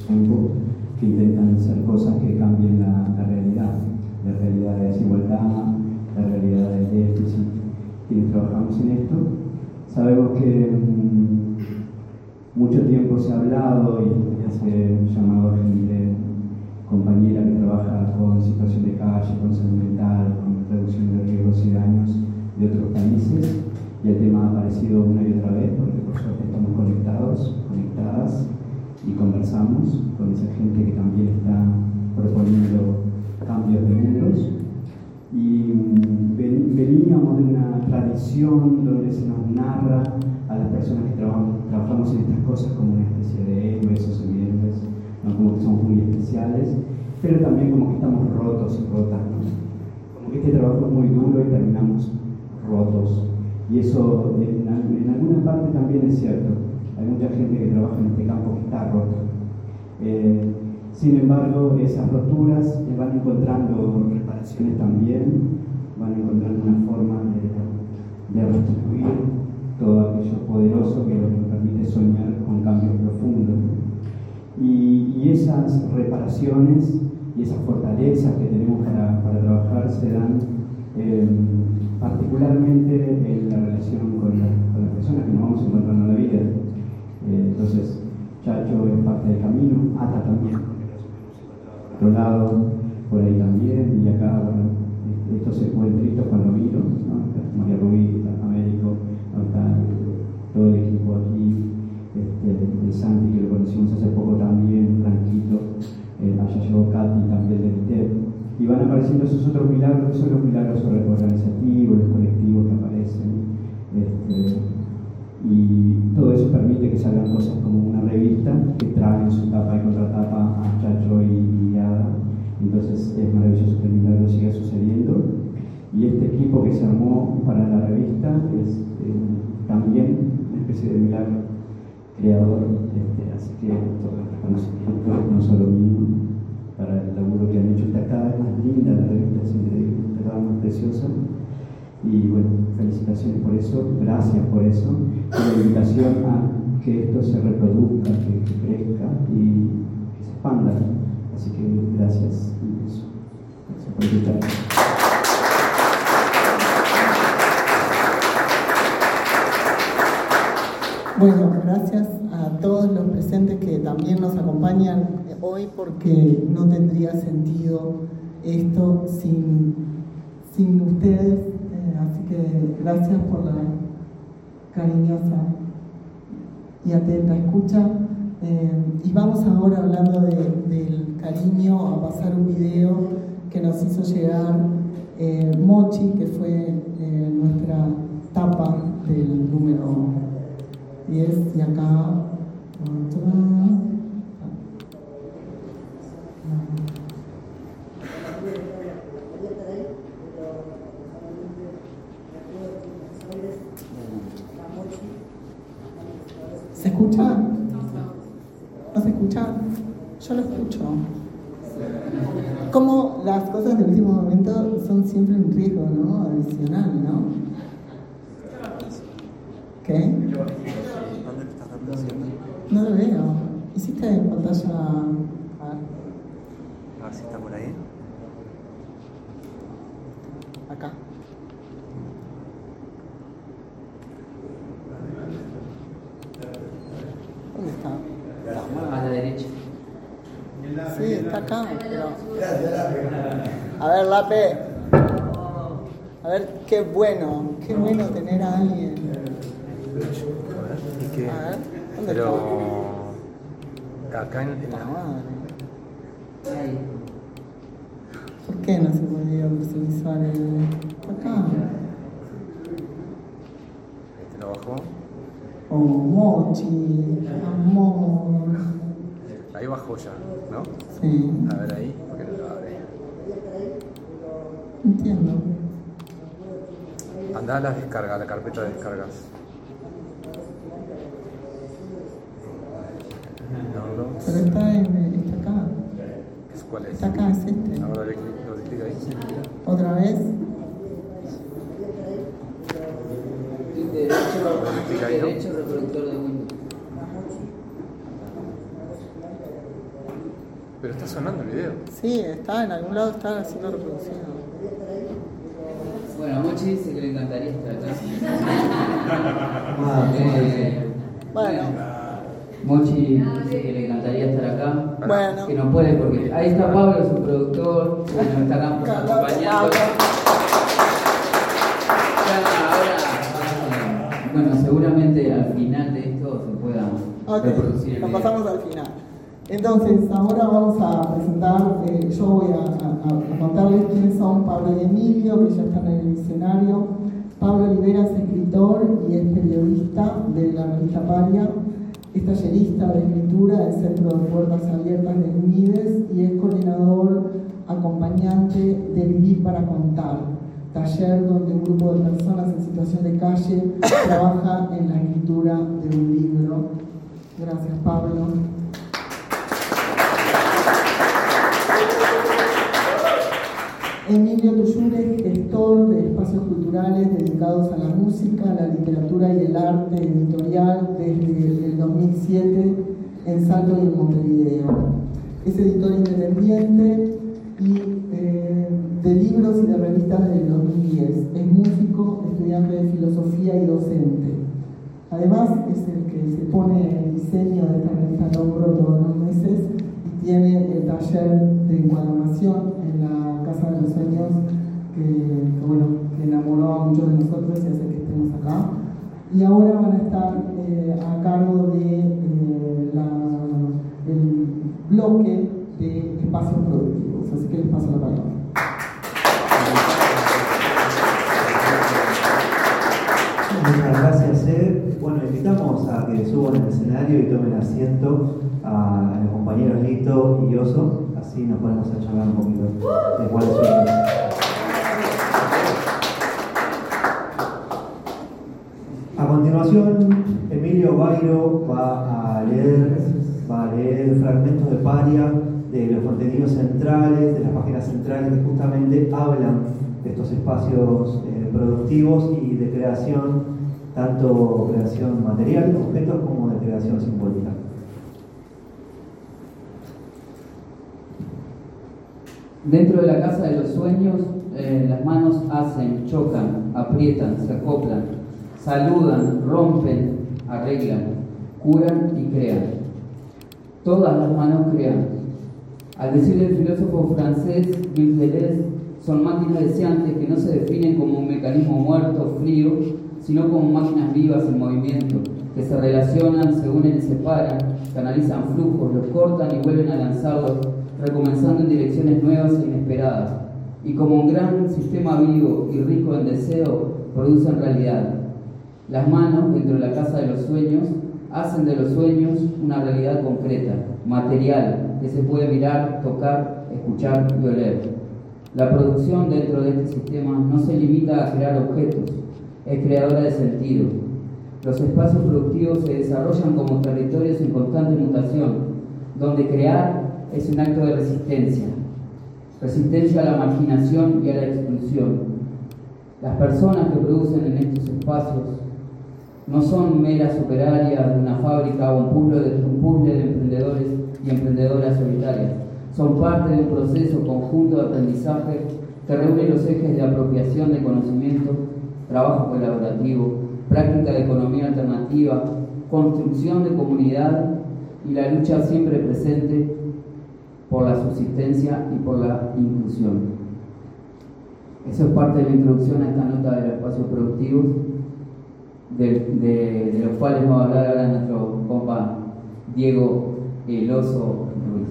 tiempo que intentan hacer cosas que cambien la realidad de desigualdad, la realidad del déficit. Quienes trabajamos en esto sabemos que mucho tiempo se ha hablado y hace llamado a gente compañera que trabaja con situación de calle, con salud mental, con reducción de riesgos y daños de otros países, y el tema ha aparecido una y otra vez porque por suerte estamos conectadas y conversamos con esa gente que también está proponiendo cambios de mundos. Y veníamos de una tradición donde se nos narra a las personas que trabajamos en estas cosas como una especie de héroes o semihéroes, ¿no? Como que somos muy especiales, pero también como que estamos rotos y rotas, ¿no? Como que este trabajo es muy duro y terminamos rotos. Y eso en alguna parte también es cierto. Hay mucha gente que trabaja en este campo que está rota. Sin embargo, esas roturas van encontrando reparaciones también, van encontrando una forma de restituir todo aquello poderoso que nos permite soñar con cambios profundos. Y esas reparaciones y esas fortalezas que tenemos para trabajar se dan particularmente en la relación con las personas que nos vamos encontrando en la vida. Entonces, Chacho es parte del camino, Ata también, por otro lado, por ahí también, y acá, bueno, estos encuentritos cuando vino, ¿no? María Rubí, Américo, ¿no? Está todo el equipo aquí, de Santi, que lo conocimos hace poco también, Franquito, allá llegó Katy también del ITEP, y van apareciendo esos otros milagros, que son los milagros organizativos, los colectivos que aparecen, y todo eso permite que salgan cosas como una revista que trae en su tapa y contratapa a Chacho y Ada. Entonces es maravilloso que el milagro siga sucediendo, y este equipo que se armó para la revista es también una especie de milagro creador, así que todo el reconocimiento, no solo mío, para el laburo que han hecho. Está cada vez más linda la revista, es increíble, está cada vez más preciosa. Y bueno, felicitaciones por eso, gracias por eso, y la invitación a que esto se reproduzca, que crezca y que se expanda. Así que gracias, y eso. Gracias por escuchar. Bueno, gracias a todos los presentes que también nos acompañan hoy, porque no tendría sentido esto sin ustedes. Así que gracias por la cariñosa y atenta escucha. Y vamos ahora, hablando del cariño, a pasar un video que nos hizo llegar Mochi, que fue nuestra tapa del número 10, y acá ¿se escucha? ¿No se escucha? Yo lo escucho. Como las cosas del último momento son siempre un riesgo, ¿no? Adicional, ¿no? ¿Qué? ¿Dónde me estás reproduciendo? No lo veo. ¿Hiciste en pantalla? A ver si está por ahí. Acá. ¿Dónde está? A la derecha. Sí, está acá. Pero... A ver, Lape. A ver, qué bueno tener a alguien. ¿Y qué? A ver, ¿dónde Pero está? acá en La la... madre. Ahí. ¿Por qué no se podía visualizar acá? Ahí te lo bajó. Oh, Mochi, amor. Ahí bajó ya, ¿no? Sí, A ver ahí, ¿por qué no lo abre? entiendo. Andá a la descarga, a la carpeta de descargas. Downloads. Pero está acá. ¿Cuál es? Está acá, es este. Ahora dale clic ahí. ¿Otra vez? Clic derecho, reproductor de Windows. Pero está sonando el video. Sí, está en algún lado, está siendo reproducido. Bueno, a Mochi dice que le encantaría estar acá. Bueno, Mochi dice que le encantaría estar acá. bueno. Que no puede porque ahí está Pablo, su productor, que nos está acá acompañando. Bueno, seguramente al final de esto se pueda reproducir el Lo video. pasamos al final. Entonces, ahora vamos a presentar, yo voy a contarles quiénes son Pablo y Emilio, que ya están en el escenario. Pablo Olivera es escritor y es periodista de la revista Paria, es tallerista de escritura del Centro de Puertas Abiertas de Unides y es coordinador acompañante de Vivir para Contar, taller donde un grupo de personas en situación de calle trabaja en la escritura de un libro. Gracias, Pablo. Emilio Tuyure es gestor de espacios culturales dedicados a la música, la literatura y el arte editorial desde el 2007 en Salto y en Montevideo. Es editor independiente y de libros y de revistas del 2010. Es músico, estudiante de filosofía y docente. Además, es el que se pone el diseño de esta revista Lombro todos los meses y tiene el taller de encuadernación en la Casa de los Sueños que enamoró a muchos de nosotros y hace que estemos acá. Y ahora van a estar a cargo de el bloque de espacios productivos. Así que les paso la palabra. Muchas gracias, Ed. Bueno, invitamos a que suban al escenario y tomen asiento a los compañeros Lito y Oso, así nos ponemos a charlar un poquito de cuáles son. A continuación, Emilio Bairo va a leer fragmentos de Paria, de los contenidos centrales, de las páginas centrales que justamente hablan de estos espacios productivos y de creación, tanto creación material, objetos, como de creación simbólica. Dentro de la casa de los sueños, las manos hacen, chocan, aprietan, se acoplan, saludan, rompen, arreglan, curan y crean. Todas las manos crean. Al decirle el filósofo francés Gilles Deleuze, son máquinas deseantes que no se definen como un mecanismo muerto, frío, sino como máquinas vivas en movimiento, que se relacionan, se unen y se separan, canalizan flujos, los cortan y vuelven a lanzarlos, recomenzando en direcciones nuevas e inesperadas, y como un gran sistema vivo y rico en deseo, producen realidad. Las manos, dentro de la casa de los sueños, hacen de los sueños una realidad concreta, material, que se puede mirar, tocar, escuchar y oler. La producción dentro de este sistema no se limita a crear objetos, es creadora de sentido. Los espacios productivos se desarrollan como territorios en constante mutación, donde crear es un acto de resistencia, resistencia a la marginación y a la exclusión. Las personas que producen en estos espacios no son meras operarias de una fábrica o un puzzle de emprendedores y emprendedoras solitarias. Son parte de un proceso conjunto de aprendizaje que reúne los ejes de apropiación de conocimiento, trabajo colaborativo, práctica de economía alternativa, construcción de comunidad y la lucha siempre presente por la subsistencia y por la inclusión. Eso es parte de la introducción a esta nota de los espacios productivos, de los cuales va a hablar ahora nuestro compa Diego El Oso Ruiz.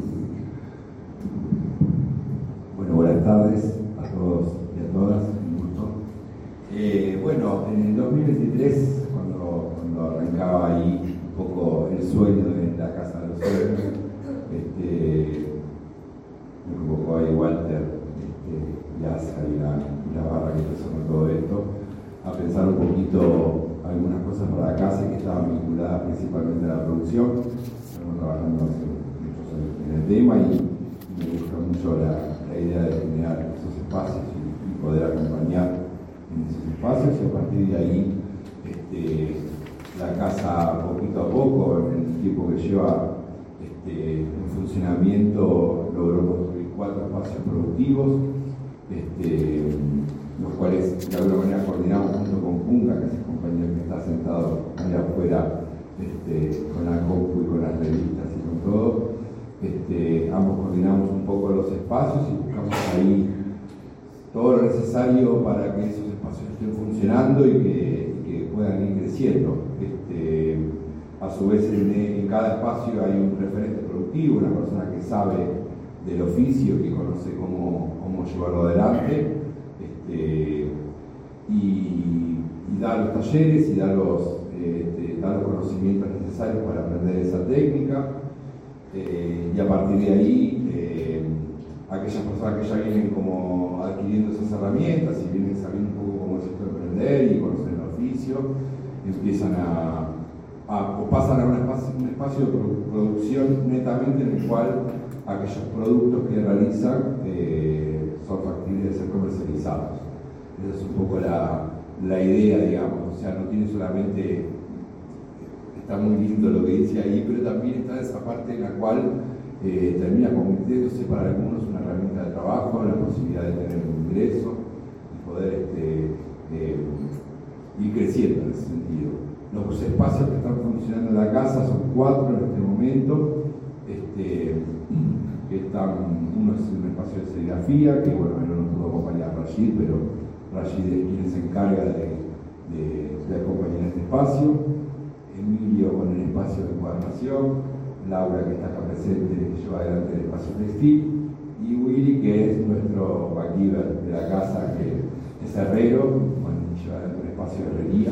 Bueno, buenas tardes a todos y a todas, un gusto. Bueno, en el 2023, cuando arrancaba ahí un poco el sueño de la Casa de los Sueños, me convocó ahí Walter Yaza y la barra que empezó con todo esto, a pensar un poquito algunas cosas para la casa que estaban vinculadas principalmente a la producción. Estamos trabajando hace muchos años en el tema y me gusta mucho la idea de generar esos espacios y poder acompañar en esos espacios, y a partir de ahí la casa poquito a poco, en el tiempo que lleva en funcionamiento logró construir 4 espacios productivos, los cuales de alguna manera coordinamos junto con Punga, que es el compañero que está sentado allá afuera con la compu y con las revistas y con todo. Ambos coordinamos un poco los espacios y buscamos ahí todo lo necesario para que esos espacios estén funcionando y que puedan ir creciendo. A su vez, en cada espacio hay un referente productivo, una persona que sabe del oficio, que conoce cómo llevarlo adelante, y da los talleres y da los conocimientos necesarios para aprender esa técnica. Y a partir de ahí, aquellas personas que ya vienen como adquiriendo esas herramientas y vienen sabiendo un poco cómo es esto de emprender y conocen el oficio, empiezan o pasan a un espacio de producción netamente en el cual aquellos productos que realizan son factibles de ser comercializados. Esa es un poco la idea, digamos. O sea, no tiene solamente, está muy lindo lo que dice ahí, pero también está esa parte en la cual termina convirtiéndose para algunos una herramienta de trabajo, la posibilidad de tener un ingreso y poder ir creciendo en ese sentido. Los espacios que están funcionando en la casa son 4 en este momento, que uno es un espacio de serigrafía, que bueno, no nos pudo acompañar Rashid, pero Rashid es quien se encarga de acompañar este espacio. Emilio con el espacio de encuadernación, Laura que está acá presente, que lleva adelante el espacio textil, y Willy que es nuestro backgiver de la casa, que es herrero, bueno, lleva adelante el espacio de herrería.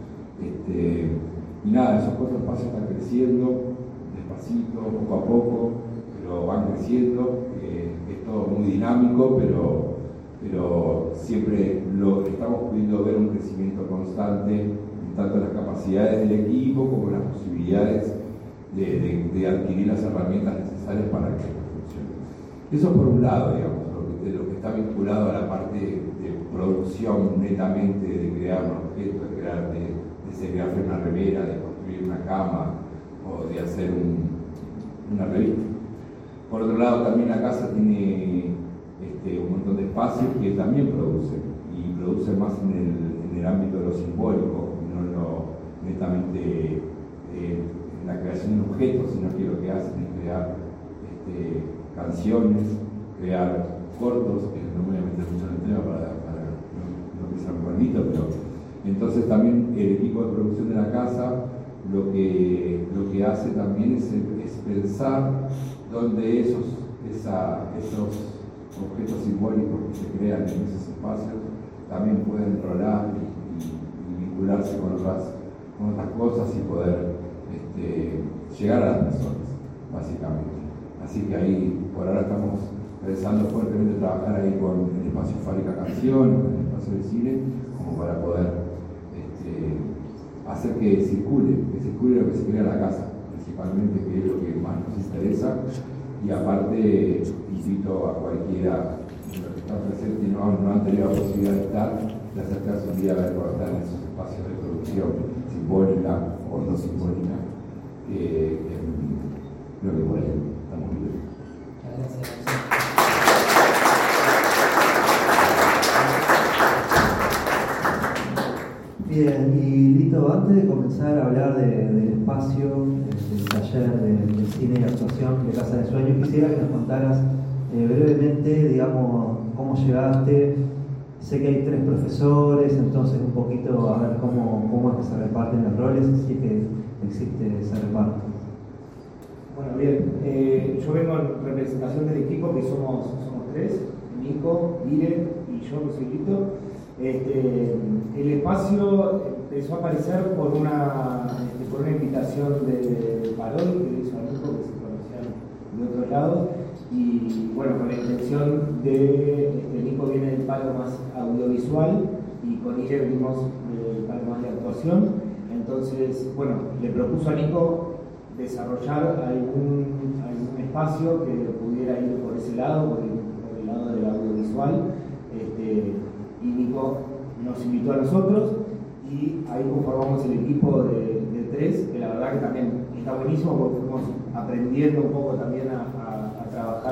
Y nada, esos 4 espacios están creciendo despacito, poco a poco, pero van creciendo. Es todo muy dinámico, pero siempre estamos pudiendo ver un crecimiento constante, tanto las capacidades del equipo como las posibilidades de adquirir las herramientas necesarias para que esto funcione. Eso por un lado, digamos, lo que está vinculado a la parte de producción netamente, de crear un objeto, de serigrafiar una remera, de construir una cama o de hacer una revista. Por otro lado, también la casa tiene un montón de espacios que también producen, y producen más en el ámbito de lo simbólico, no en lo netamente en la creación de objetos, sino que lo que hacen es crear canciones, crear cortos, que no me voy a meter mucho en el tema para no que sea muy bonito, pero entonces también el equipo de producción de la casa lo que hace también es pensar dónde esos objetos simbólicos que se crean en esos espacios también pueden rolar y vincularse con otras cosas y poder llegar a las personas, básicamente. Así que ahí por ahora estamos pensando fuertemente trabajar ahí con el espacio Fábrica Canción, con el espacio de cine, como para poder hacer que circule lo que se crea en la casa, principalmente, que es lo que más nos interesa. Y aparte invito a cualquiera de los que están presentes y no han tenido la posibilidad de estar, de acercarse un día a ver cómo están esos espacios de producción simbólica o no simbólica, creo que por ahí estamos bien. Muchas gracias. Bien, y Lito, antes de comenzar a hablar del espacio, del taller de cine y actuación de Casa de Sueños, quisiera que nos contaras brevemente, digamos, cómo llegaste. Sé que hay 3 profesores, entonces un poquito a ver cómo es que se reparten los roles, si es que existe ese reparto. Bueno, bien, yo vengo en representación del equipo, que somos 3, Nico, Ire y yo, que soy Lito. El espacio empezó a aparecer por una invitación de Parol, que hizo a Nico, que se conocían de otro lado, y bueno, con la intención de Nico viene del palo más audiovisual y con Ire venimos del palo más de actuación. Entonces, bueno, le propuso a Nico desarrollar algún espacio que pudiera ir por ese lado, por el lado del audiovisual. Y Nico nos invitó a nosotros y ahí conformamos el equipo de 3, que la verdad que también está buenísimo porque fuimos aprendiendo un poco también a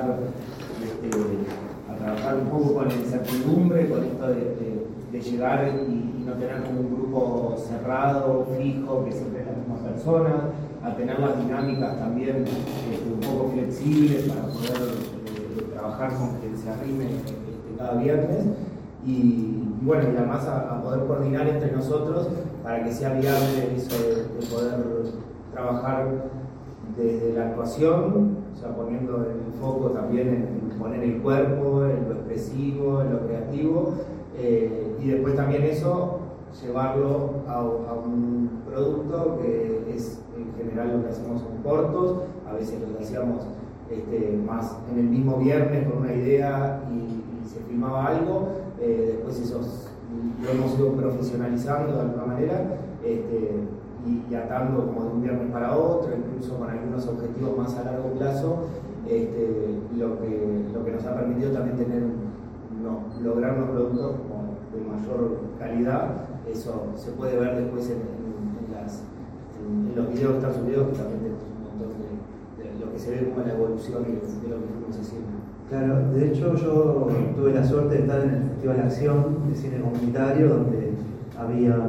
a trabajar un poco con la incertidumbre, con esto de llegar y no tener como un grupo cerrado, fijo, que siempre es la misma persona, a tener las dinámicas también un poco flexibles para poder trabajar con quien se arrime cada viernes y bueno, y además a poder coordinar entre nosotros para que sea viable eso de poder trabajar desde la actuación, o sea, poniendo el foco también en poner el cuerpo, en lo expresivo, en lo creativo, y después también eso llevarlo a un producto que es en general lo que hacemos son cortos, a veces lo que hacíamos más en el mismo viernes con una idea y se filmaba algo, después eso lo hemos ido profesionalizando de alguna manera y atando como de un viernes para otro, incluso con algunos objetivos más a largo plazo, lo que nos ha permitido también lograr unos productos de mayor calidad. Eso se puede ver después en los videos que están subidos, que también tenemos un montón de lo que se ve como la evolución de lo que fuimos haciendo. Claro, de hecho yo tuve la suerte de estar en el Festival Acción de Cine Comunitario, donde había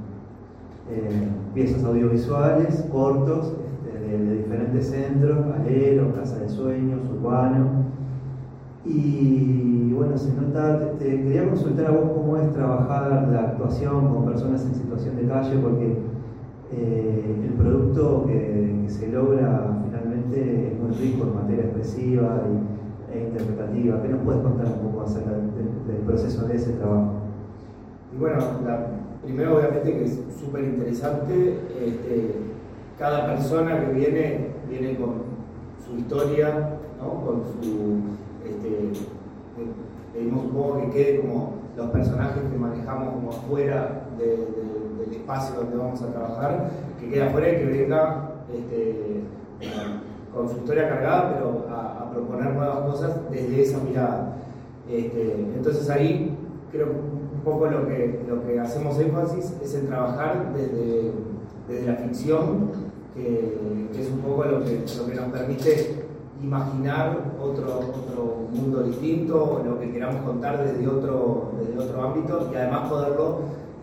piezas audiovisuales, cortos, de diferentes centros, Alero, Casa de Sueños, Urbano. Y bueno, se nota, te quería consultar a vos cómo es trabajar la actuación con personas en situación de calle, porque el producto que se logra finalmente es muy rico en materia expresiva e interpretativa. ¿Qué nos puedes contar un poco acerca del proceso de ese trabajo? Y bueno, primero obviamente que es súper interesante, cada persona que viene con su historia, ¿no? Con su pedimos un poco que quede como los personajes que manejamos como afuera del espacio donde vamos a trabajar, que quede afuera y que venga con su historia cargada, pero a proponer nuevas cosas desde esa mirada. Entonces ahí creo un poco lo que hacemos énfasis es en trabajar desde la ficción, que es un poco lo que nos permite imaginar otro mundo distinto, o lo que queramos contar desde otro ámbito, y además poderlo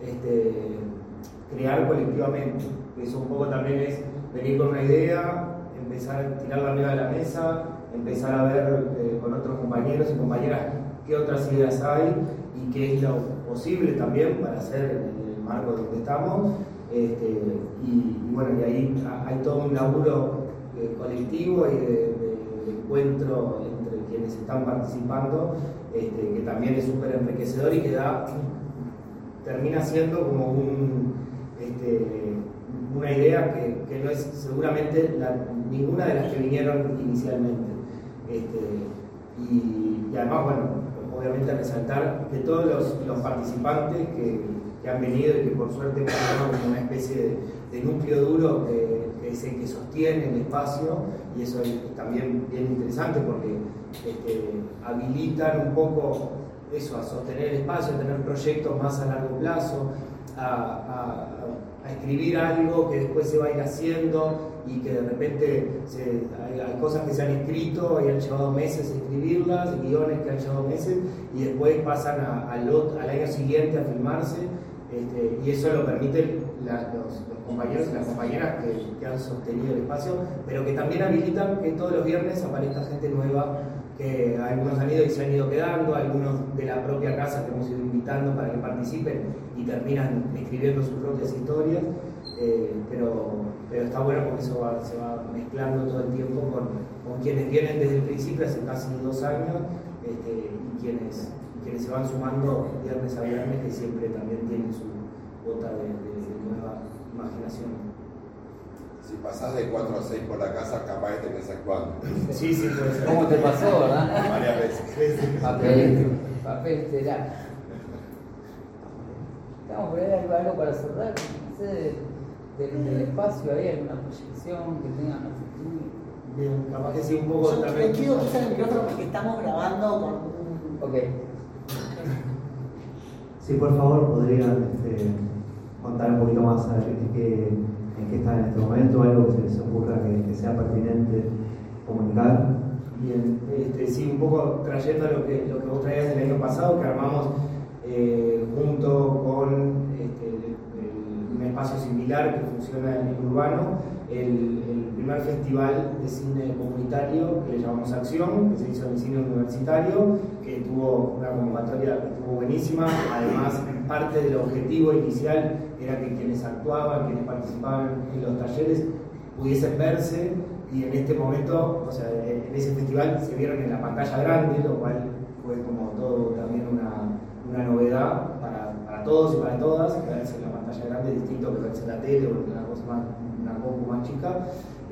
crear colectivamente. Eso un poco también es venir con una idea, empezar a tirarla arriba de la mesa, empezar a ver con otros compañeros y compañeras qué otras ideas hay y qué es lo posible también para hacer el marco donde estamos. Y bueno, y ahí hay todo un laburo colectivo y de encuentro entre quienes están participando, que también es súper enriquecedor y que termina siendo como una idea que no es seguramente ninguna de las que vinieron inicialmente. Y además, bueno, obviamente resaltar que todos los participantes que han venido y que por suerte hemos formado como una especie de núcleo duro que es el que sostiene el espacio, y eso es también bien interesante porque habilitan un poco eso, a sostener el espacio, a tener proyectos más a largo plazo, a escribir algo que después se va a ir haciendo y que de repente hay cosas que se han escrito y han llevado meses escribirlas, guiones que han llevado meses y después pasan al año siguiente a filmarse, y eso lo permiten los compañeros y las compañeras que han sostenido el espacio, pero que también habilitan que todos los viernes aparezca gente nueva, que algunos han ido y se han ido quedando, algunos de la propia casa que hemos ido invitando para que participen y terminan escribiendo sus propias historias, pero está bueno porque eso se va mezclando todo el tiempo con quienes vienen desde el principio, hace casi 2 años, y quienes se van sumando viernes a viernes, que siempre también tienen su cuota de nueva imaginación. Si pasás de 4 a 6 por la casa, capaz que te quedas actuando. Sí, puede ser. ¿Cómo te pasó, verdad? Varias veces. Papel estelar. Estamos por ahí algo para cerrar. No sé, del espacio, ¿hay alguna proyección que tengan a futuro? Bien, capaz que sí, un poco Yo también. le pido usar el micrófono porque estamos grabando con un... Ok. Sí, por favor, podrían contar un poquito más a ver en qué están en este momento, algo que se les ocurra que sea pertinente comunicar. Bien, sí, un poco trayendo lo que vos traías del año pasado, que armamos junto con un espacio similar que funciona en el urbano, el primer festival de cine comunitario que le llamamos Acción, que se hizo en el cine universitario, que tuvo una convocatoria que estuvo buenísima. Además, parte del objetivo inicial era que quienes actuaban, quienes participaban en los talleres, pudiesen verse, y en este momento, o sea, en ese festival se vieron en la pantalla grande, lo cual fue como todo también una novedad para todos y para todas, que verse en la pantalla grande es distinto que verse en la tele o en una compu más chica.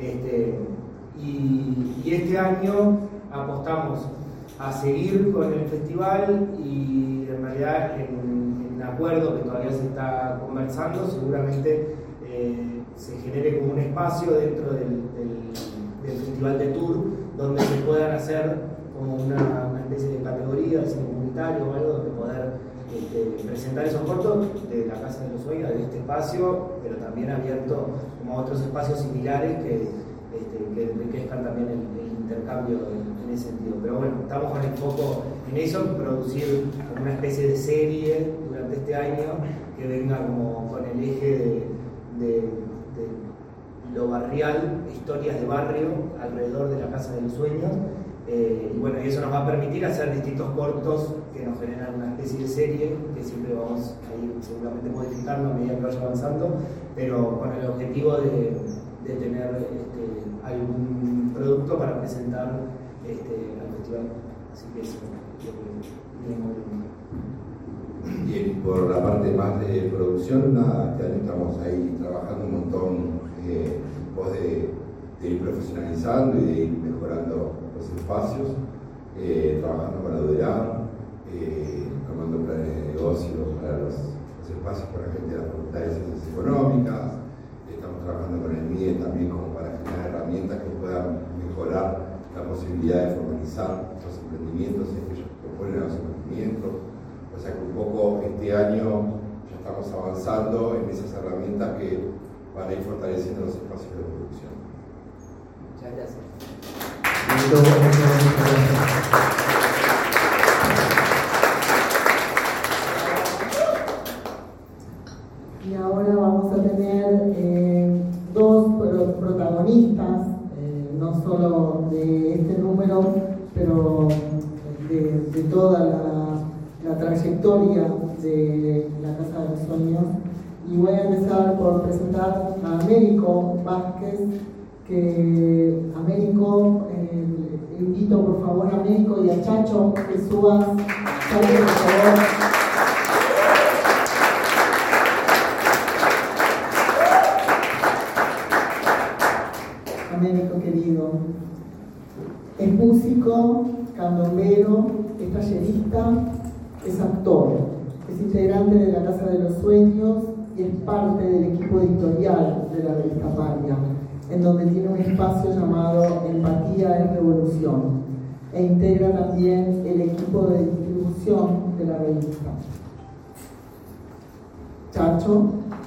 Y este año apostamos a seguir con el festival, y en realidad en un acuerdo que todavía se está conversando, seguramente se genere como un espacio dentro del festival de tour donde se puedan hacer como una especie de categoría de cine comunitario o algo donde poder presentar esos cortos de la Casa de los Sueños, de este espacio, pero también abierto como a otros espacios similares que enriquezcan también el intercambio en ese sentido. Pero bueno, estamos con el foco en eso, producir como una especie de serie durante este año que venga como con el eje de lo barrial, historias de barrio alrededor de la Casa de los Sueños. Y bueno, y eso nos va a permitir hacer distintos cortos que nos generan una especie de serie que siempre vamos a ir seguramente modificando a medida que vaya avanzando, pero con el objetivo de tener algún producto para presentar al festival. Así que eso es lo que tenemos. Bien, por la parte más de producción, este año estamos ahí trabajando un montón, vos de ir profesionalizando y de ir mejorando los espacios, trabajando con la UDELAR, tomando planes de negocio para los espacios para la gente de la Facultad de Ciencias Económicas. Estamos trabajando con el MIE también como para generar herramientas que puedan mejorar la posibilidad de formalizar los emprendimientos y que ellos proponen a los emprendimientos. O sea que un poco este año ya estamos avanzando en esas herramientas que van a ir fortaleciendo los espacios de producción. Muchas gracias. Y ahora vamos a tener dos protagonistas, no solo de este número, pero de toda la trayectoria de la Casa de los Sueños. Y voy a empezar por presentar a Américo Vázquez, que Américo, invito por favor a Américo y a Chacho que subas. Chacho, por favor. Américo querido, es músico, candombero, es tallerista, es actor, es integrante de la Casa de los Sueños y es parte del equipo editorial de la revista Patria, en donde tiene un espacio llamado Empatía es Revolución, e integra también el equipo de distribución de la revista. Chacho,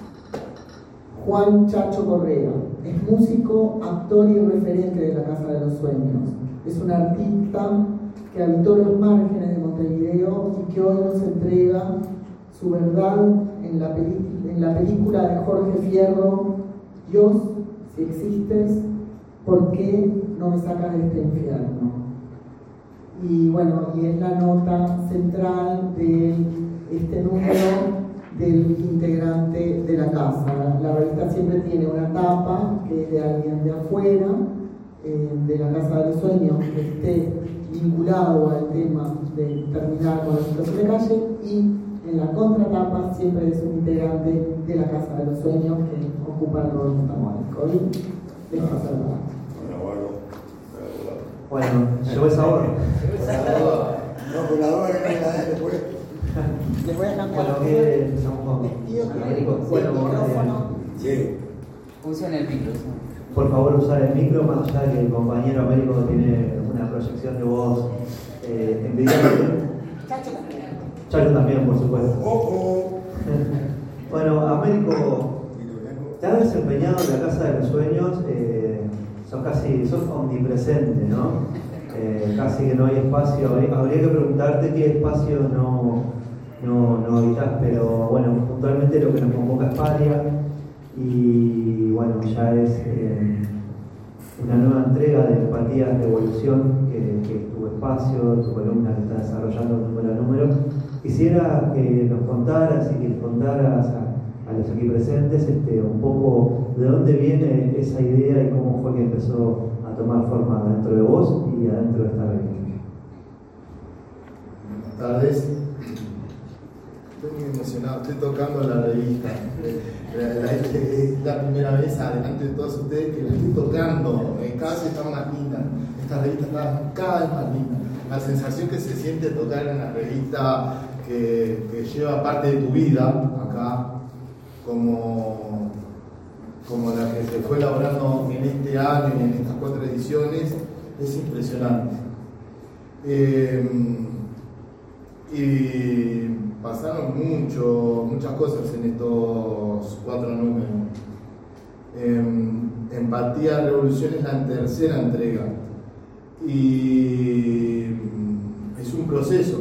Juan Chacho Correa, es músico, actor y referente de la Casa de los Sueños. Es un artista que habitó los márgenes de Montevideo y que hoy nos entrega su verdad en la película de Jorge Fierro, Dios, si existes, ¿por qué no me sacas de este infierno? Y bueno, y es la nota central de este número del integrante de la casa. La revista siempre tiene una tapa que es de alguien de afuera, de la Casa de los Sueños, que esté vinculado al tema de terminar con la situación de calle, y en la contratapa siempre es un integrante de la Casa de los Sueños que ocupa el rol protagónico. ¿Y? Les paso la palabra. Bueno, llegó esa hora. No, con la hora que me la dé después. Les voy a cambiar. Bueno, que empezamos con Américo, Sí. usen el micro. por favor usar el micro, más allá de que el compañero Américo tiene una proyección de voz envidiable. Chacho también, por supuesto. Bueno, Américo, te has desempeñado en la Casa de los Sueños, sos omnipresente, ¿no? casi que no hay espacio. Habría que preguntarte qué espacio no habitas, pero bueno, puntualmente lo que nos convoca es Patria y bueno, ya es una nueva entrega de Empatía Revolución, que es tu espacio, tu columna que está desarrollando número a número. Quisiera que nos contaras y que les contaras a los aquí presentes un poco de dónde viene esa idea y cómo fue que empezó a tomar forma dentro de vos y adentro de esta revista. Buenas tardes. Estoy muy emocionado, estoy tocando la revista. Es la primera vez delante de todos ustedes que la estoy tocando. Cada vez está más linda. Esta revista está cada vez más linda. La sensación que se siente tocar en la revista que lleva parte de tu vida acá, como la que se fue elaborando en este año y en estas 4 ediciones, es impresionante. Y pasaron muchas cosas en estos 4 números. Empatía Revolución es la tercera entrega y es un proceso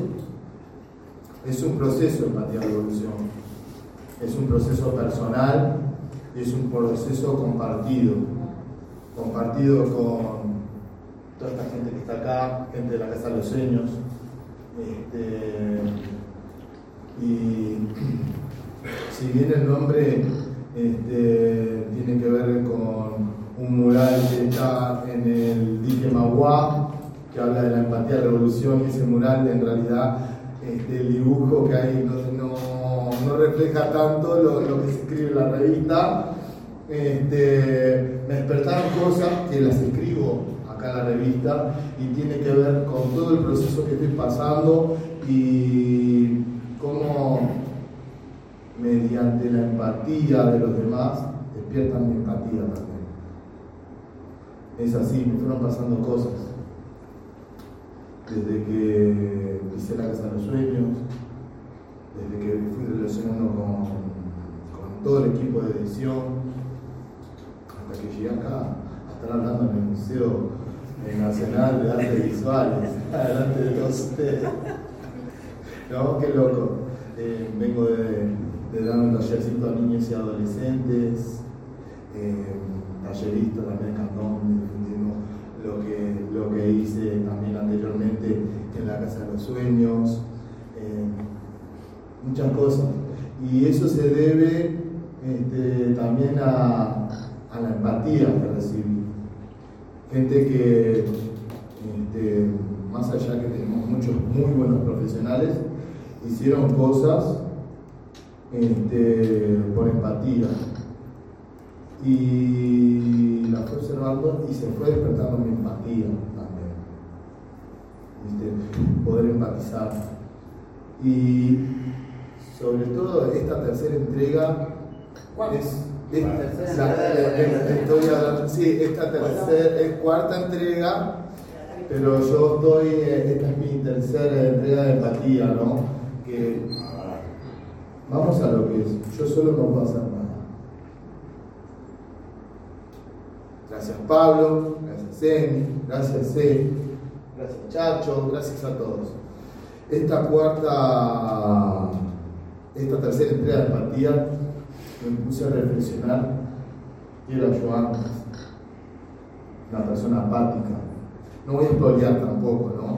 Empatía Revolución, es un proceso personal y es un proceso compartido con toda esta gente que está acá, gente de la Casa de los Sueños. Y si bien el nombre tiene que ver con un mural que está en el dique Mauá, que habla de la empatía de revolución, y ese mural en realidad el dibujo que hay no refleja tanto lo que se escribe en la revista. Me despertaron cosas que las escribo acá en la revista y tiene que ver con todo el proceso que estoy pasando y cómo mediante la empatía de los demás despiertan mi empatía también. Es así, me fueron pasando cosas desde que hice la Casa de los Sueños, desde que fui relacionando con todo el equipo de edición, hasta que llegué acá a estar hablando en el Museo Nacional de Artes Visuales, delante de todos ustedes. No, qué loco. Vengo de dar un tallercito a niños y adolescentes, tallerista también en Cantón, difundiendo lo que hice también anteriormente en la Casa de los Sueños, muchas cosas. Y eso se debe también a la empatía que recibí. Gente que, más allá que tenemos muchos muy buenos profesionales, hicieron cosas por empatía. Y la fue observando y se fue despertando mi empatía también. Poder empatizar. Y sobre todo esta tercera entrega es cuarta entrega, pero yo esta es mi tercera entrega de empatía, ¿no? Que vamos a lo que es, yo solo no puedo hacer nada. Gracias Pablo, gracias Emi, gracias C, gracias Chacho, gracias a todos. Esta tercera entrega de empatía me puse a reflexionar y era yo antes, una persona apática. No voy a explorar tampoco, ¿no?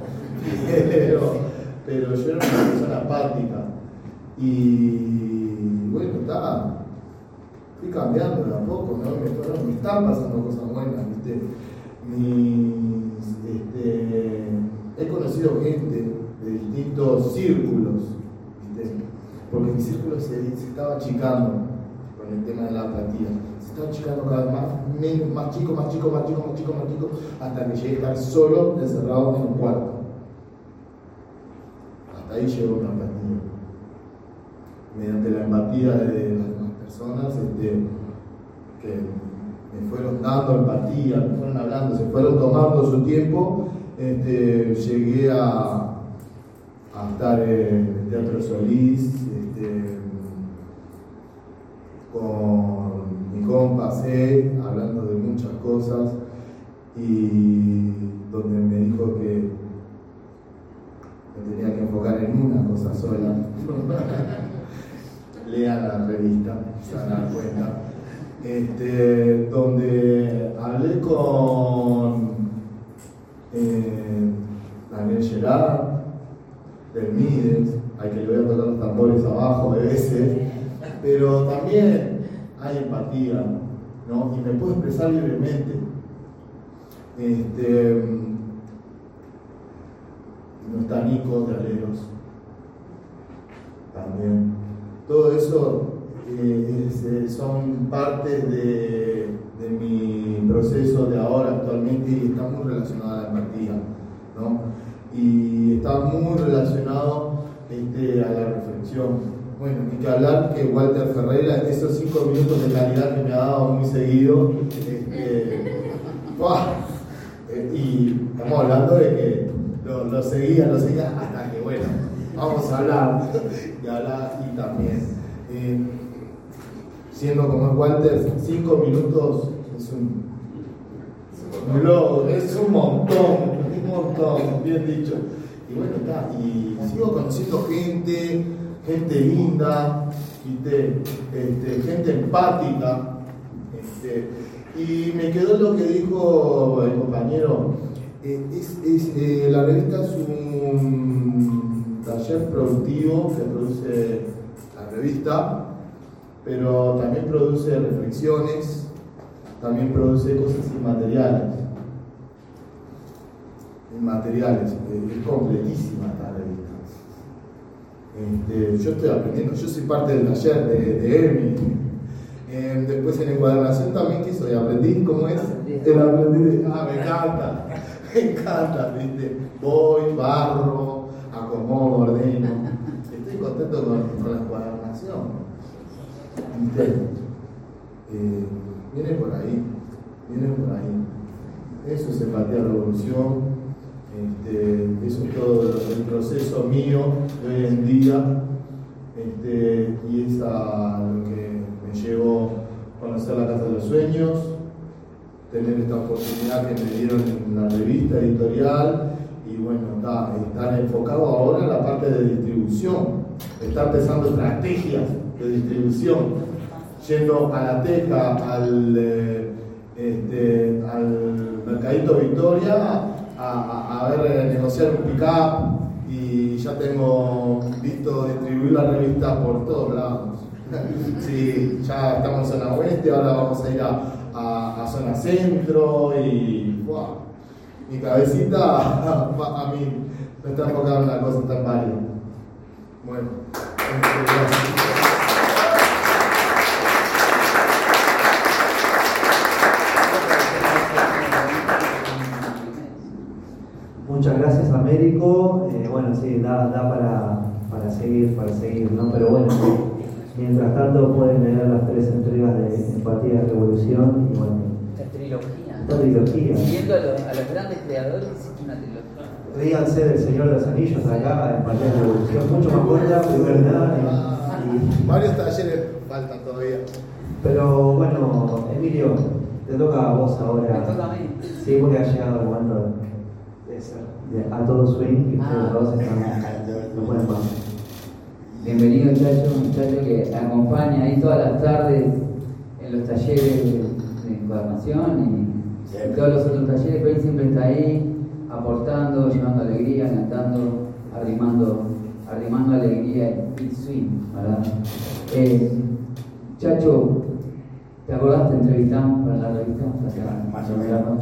pero yo era una persona apática y bueno, fui cambiando de a poco, ¿no? Me están pasando cosas buenas, ¿viste? He conocido gente de distintos círculos, ¿viste? Porque mi círculo se estaba achicando con el tema de la apatía. Se estaba achicando cada vez más chico, hasta que llegué a estar solo, encerrado en un cuarto. Hasta ahí llegó mi empatía. Mediante la empatía de las demás personas, que me fueron dando empatía, me fueron hablando, se fueron tomando su tiempo, llegué a estar en el Teatro Solís, con mi compa C, hablando de muchas cosas y donde me dijo que me tenía que enfocar en una cosa sola. Lean la revista, se van a dar cuenta. Donde hablé con Daniel Gerard, del Mides, al que le voy a tocar los tambores abajo de ese, pero también hay empatía, ¿no? Y me puedo expresar libremente. No está Nico de Aleros, también. Todo eso son partes de mi proceso de ahora actualmente y está muy relacionado a la empatía, ¿no? Y está muy relacionado a la reflexión. Bueno, ni que hablar que Walter Ferreira, esos 5 minutos de calidad que me ha dado muy seguido, y estamos hablando de que lo seguía hasta que, bueno, vamos a hablar y también, siendo como es Walter, 5 minutos es un montón, bien dicho. Y bueno, está, y sigo conociendo gente linda, gente empática, y me quedó lo que dijo el compañero. La revista es un taller productivo que produce la revista, pero también produce reflexiones, también produce cosas inmateriales. Es completísima esta revista. Yo estoy aprendiendo, yo soy parte del taller de Emi. Después en encuadernación también, que soy aprendiz, ¿cómo es? El aprendiz me encanta, ¿viste? Voy, barro, acomodo, ordeno. Estoy contento con la encuadernación, ¿viste? Viene por ahí. Eso es empatía revolución. Eso es todo el proceso mío de hoy en día, y es a lo que me llevó a conocer la Casa de los Sueños, tener esta oportunidad que me dieron en la revista editorial, y bueno, estar enfocado ahora en la parte de distribución, estar pensando estrategias de distribución, yendo a la Teja, al Mercadito Victoria, a ver, negociar un pick-up, y ya tengo visto distribuir la revista por todos lados. Sí, ya estamos en zona oeste, ahora vamos a ir a zona centro, y wow, mi cabecita a mí no está enfocada en una cosa tan válida. Bueno, gracias. Muchas gracias, Américo. Bueno, sí, da para seguir, ¿no? Pero bueno, mientras tanto pueden leer las 3 entregas de Empatía y Revolución y bueno. Esta trilogía. Siguiendo a los grandes creadores, una trilogía. Ríganse del Señor de los Anillos acá, Empatía y Revolución, mucho más corta, primera y varios talleres faltan todavía. Pero bueno, Emilio, te toca a vos ahora. Me toca a mí. Sí, porque ha llegado el momento a todo swing, que ustedes dos no pueden más. Bienvenido, muchacho que acompaña ahí todas las tardes en los talleres de encuadernación y todos los otros talleres, pero él siempre está ahí aportando, llevando alegría, cantando, arrimando alegría y swing, ¿verdad? Chacho, ¿te acordás? Te entrevistamos para la revista. Más o menos.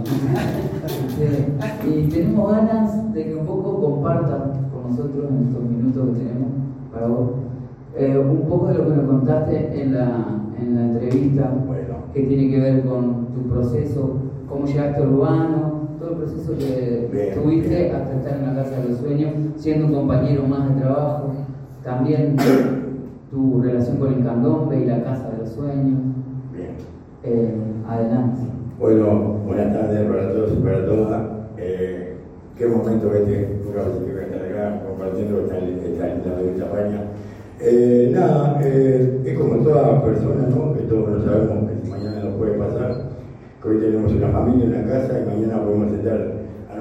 Y tenemos ganas de que un poco compartas con nosotros en estos minutos que tenemos para vos un poco de lo que nos contaste en la entrevista, que tiene que ver con tu proceso, cómo llegaste a Urbano, todo el proceso que tuviste hasta estar en la Casa de los Sueños, siendo un compañero más de trabajo, también tu relación con el Candombe y la Casa de los Sueños. Adelante. Bueno, buenas tardes para todos y para todas. Qué momento que estar acá compartiendo esta linda revista España. Nada, es como toda persona, ¿no? Que todos no sabemos que si mañana nos puede pasar, que hoy tenemos una familia en la casa y mañana podemos estar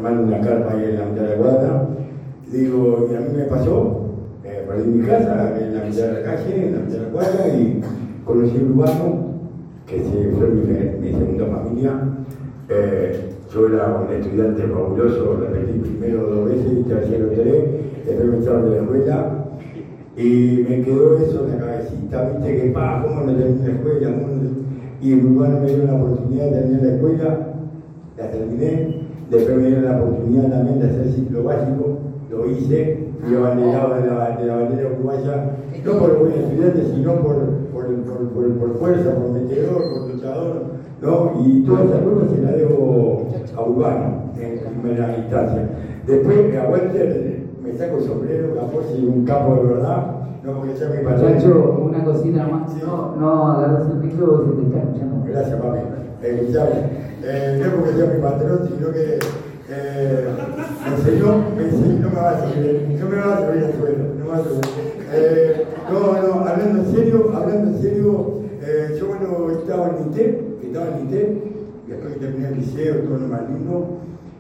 armando una carpa ahí en la mitad de la cuadra. Digo, y a mí me pasó, perdí mi casa en la mitad de la calle, en la mitad de la cuadra, y conocí un urbano, que fue mi segunda familia. Yo era un estudiante fabuloso, repetí primero 2 veces y tercero 3, después me echaron de la escuela y me quedó eso en la cabecita, viste que ¿cómo no terminé la escuela? Y el urbano me dio la oportunidad de terminar la escuela, la terminé, después me dieron la oportunidad también de hacer ciclo básico, lo hice, fui abanderado de la bandera uruguaya, no por buen estudiante, sino por fuerza, por metedor, por luchador, ¿no? Y toda esa cosa se la debo a Urbano en primera instancia. Después a Walter me saco el sombrero, capaz y un capo de verdad, no porque sea mi patrón. Muchacho, una cosita más, sí. No agarras el micro y se te está escuchando. Gracias, papi. Escuchame, no porque sea mi patrón, sino que me enseñó, no me va a subir el suelo, no me va a subir. No, hablando en serio, yo cuando estaba en INTEP, después que terminé el liceo, todo lo más lindo,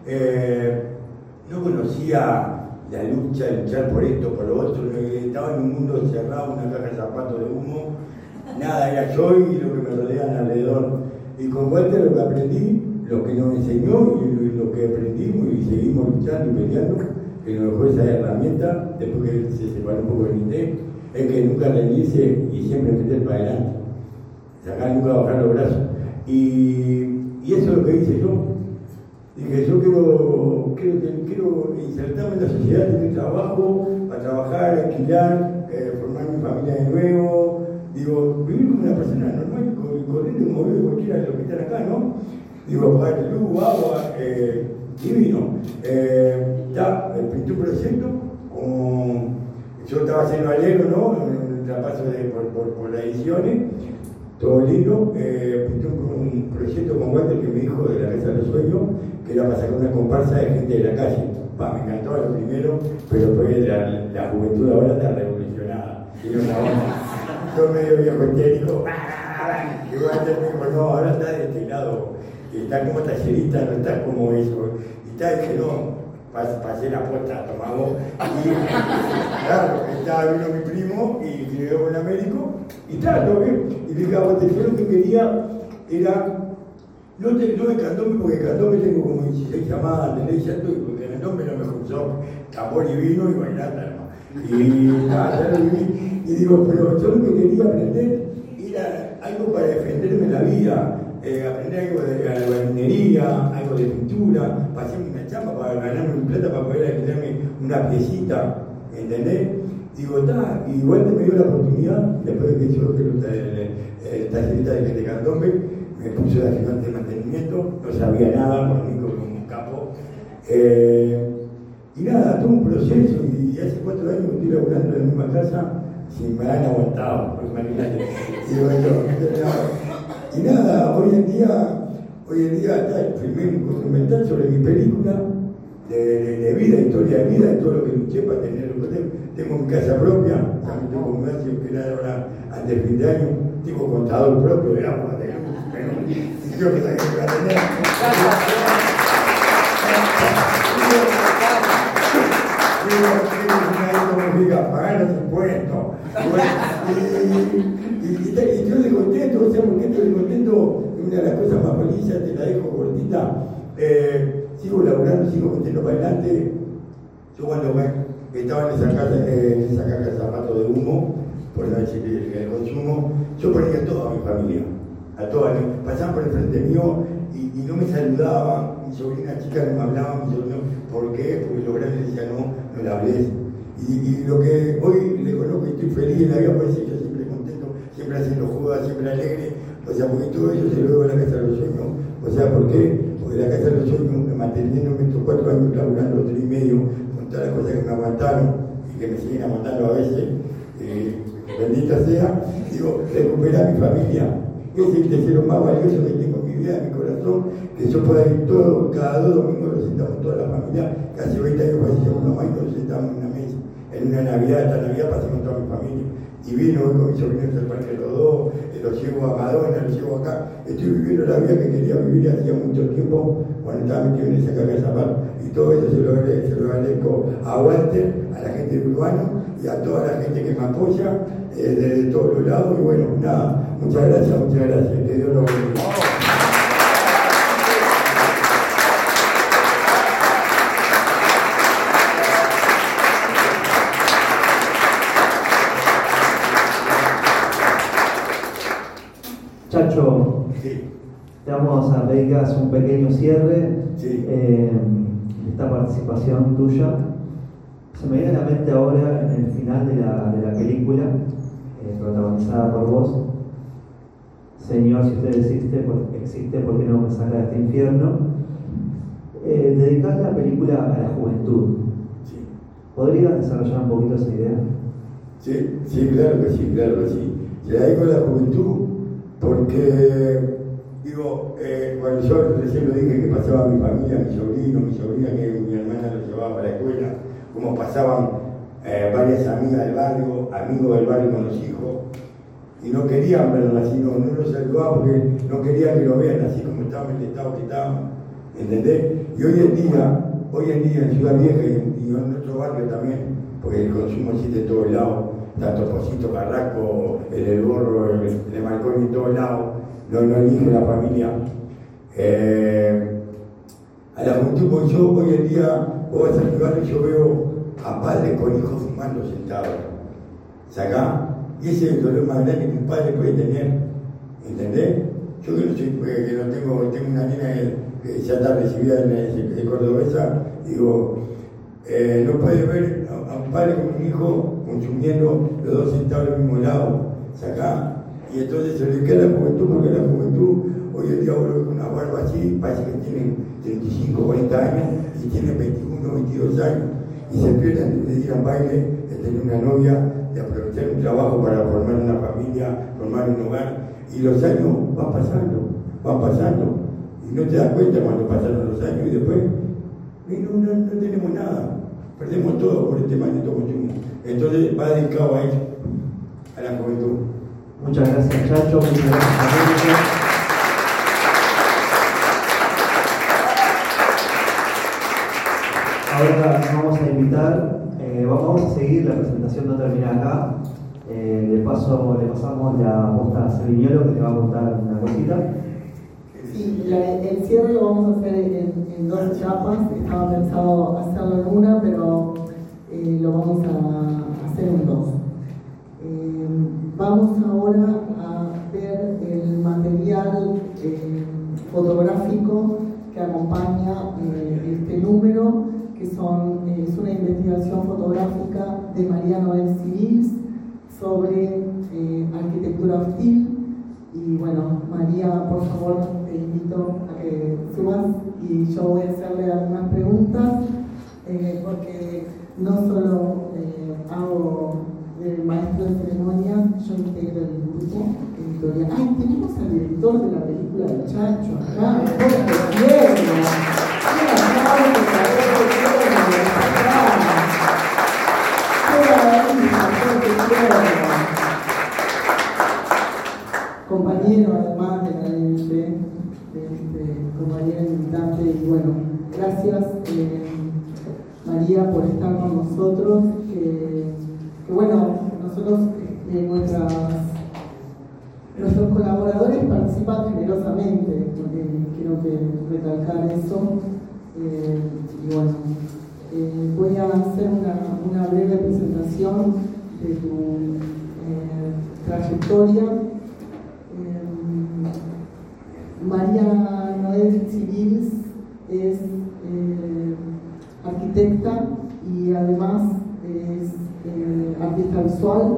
no conocía la lucha, luchar por esto, por lo otro, estaba en un mundo cerrado, una caja de zapatos de humo, nada, era yo y lo que me rodean alrededor. Y con Walter lo que aprendí, lo que nos enseñó y lo que aprendimos y seguimos luchando y peleando, que nos dejó esa herramienta, después que se separó un poco del INTEP, es que nunca rendirse y siempre meter para adelante, sacar nunca bajar los brazos. Y eso es lo que hice yo. Dije, yo quiero insertarme en la sociedad, tener trabajo, para trabajar, alquilar, formar mi familia de nuevo. Digo, vivir como una persona normal y corriente como vive cualquiera de los que están acá, ¿no? Digo, pagar luz, agua, divino. Pinté un proyecto, yo estaba haciendo alero, ¿no? Un trapazo por las ediciones. Todo lindo, pinté un proyecto con Walter que me dijo de la Casa de los Sueños, que era para sacar una comparsa de gente de la calle. Me encantó lo primero, pero después la juventud ahora está revolucionada. Yo medio viejo histérico, y Walter me dijo, no, ahora está de este lado, está como tallerista, no está como eso. Y está, dije, no, pasé la posta, tomamos, y claro, vino mi primo y llegó un médico, y está, todo bien. Y dije, yo lo que quería era, no me candombe, porque candombe tengo como 16 llamadas, ¿entendés? Ya estoy, porque candombe no me juntó tambor y vino y bailando, ¿no? Y ya lo viví, y digo, pero yo lo que quería aprender era algo para defenderme la vida. Aprender algo de albañilería, algo de pintura, para hacerme una chamba, para ganarme mi plata, para poder alquilarme una piecita, ¿entendés? Digo, y igual me dio la oportunidad, después de que yo el tallerista de candombe, me puso de ayudante de mantenimiento, no sabía nada, por mí como un capo. Y nada, todo un proceso, y hace 4 años que estoy laburando en la misma casa, sin me han aguantado, imagínate. Y nada, hoy en día filmé un documental sobre mi película de vida, historia de vida, de todo lo que luché para tener. Tengo mi casa propia, también tengo un comercio que era ahora antes del fin de año, tengo contador propio de agua, yo que también voy a tener. Pagar los impuestos. Y yo estoy contento, ¿sabes por qué estoy contento? Una de las cosas más felices, te la dejo cortita. Sigo laburando, sigo contento para adelante. Yo cuando estaba en esa caja de zapatos de humo, por no decir el consumo, yo ponía a toda mi familia, a todas, pasaban por el frente mío y no me saludaban. Mi sobrina chica no me hablaba, mi sobrino, ¿por qué? Porque los grandes decían, no le hables. Y lo que hoy le conozco y estoy feliz en la vida, pues yo siempre contento, siempre haciendo jugadas, siempre alegre, o sea, porque todo eso se lo debo a la Casa de los Sueños. O sea, ¿por qué? Porque la Casa de los Sueños, manteniéndome estos 4 años laburando 3 y medio, con todas las cosas que me aguantaron y que me siguen aguantando a veces, bendita sea, digo, recuperar mi familia. Es el tesoro más valioso que tengo en mi vida, en mi corazón, que yo pueda ir cada 2 domingos, nos sentamos toda la familia, casi 20 años falleció mi mamá y nos sentamos en una mesa, en una Navidad, esta Navidad pasé con toda mi familia. y vino hoy con mis sobrinos al Parque Rodó, los llevo a Madonna, los llevo acá. Estoy viviendo la vida que quería vivir hacía mucho tiempo cuando estaba metido en esa caja de zapatos. Y todo eso se lo agradezco a Walter, a la gente de Urbano y a toda la gente que me apoya desde todos los lados. Y bueno, nada, muchas gracias, que Dios lo bendiga. Chacho, Sí. te vamos a pedir que hagas un pequeño cierre Sí. de esta participación tuya. Se me viene a la mente ahora en el final de la película, protagonizada por vos. Señor, si usted existe, ¿por qué no me saca de este infierno? Dedicar la película a la juventud. Sí. ¿Podrías desarrollar un poquito esa idea? Sí, claro que sí. Se la dedico a la juventud porque, digo, cuando yo recién lo dije que pasaba mi familia, mi sobrina, que mi hermana lo llevaba para la escuela, como pasaban varias amigas del barrio, amigos del barrio con los hijos, y no querían verlo así, no los saludaba porque no querían que lo vean así como estaban en el estado que estaban, ¿entendés? Y hoy en día en Ciudad Vieja y en otro barrio también, porque el consumo existe en todos lados, tanto Pocito, Carrasco, el Borro, el Marconi, en todos lados, no elige la familia. A la juventud, porque yo hoy en día, vos vas a mi barrio y yo veo a padres con hijos fumando sentados, ¿sacá? Y ese es el dolor más grande que un padre puede tener, ¿entendés? Yo que no soy, que no tengo una nena que ya está recibida en Cordobesa, digo, no puede ver a un padre con un hijo consumiendo los dos sentados al mismo lado, ¿sacá? Y entonces se le queda a la juventud, porque la juventud hoy en día vos lo ves con una barba así, parece que tienen 35, 40 años y tienen 21, 22 años y se pierden de ir a un baile, de tener una novia, de aprovechar un trabajo para formar una familia, formar un hogar, y los años van pasando y no te das cuenta cuando pasaron los años y después no tenemos nada, perdemos todo por este maldito consumo. Entonces va dedicado a eso, a la juventud. Muchas gracias, Chacho, muchas gracias a todos. Ahora vamos a invitar, vamos a seguir, la presentación no termina acá. Le pasamos la posta a Serviñolo, que te va a contar una cosita. Sí, el cierre lo vamos a hacer en dos etapas. Estaba pensado hacerlo en una, pero lo vamos a hacer en dos. Vamos ahora a ver el material fotográfico que acompaña este número, que es una investigación fotográfica de María Noel Civils sobre arquitectura hostil. Y bueno, María, por favor, te invito a que subas y yo voy a hacerle algunas preguntas, porque no solo hago de maestro de ceremonia, yo integro el grupo editorial. ¡Ay, tenemos al director de la película del Chacho acá! Compañero además de la DNC, compañero invitante, y bueno, gracias María por estar con nosotros, que bueno, nosotros, nuestros colaboradores participan generosamente, quiero recalcar eso, y bueno, voy a hacer una breve presentación de tu trayectoria. María Noel Civils es arquitecta y además es artista visual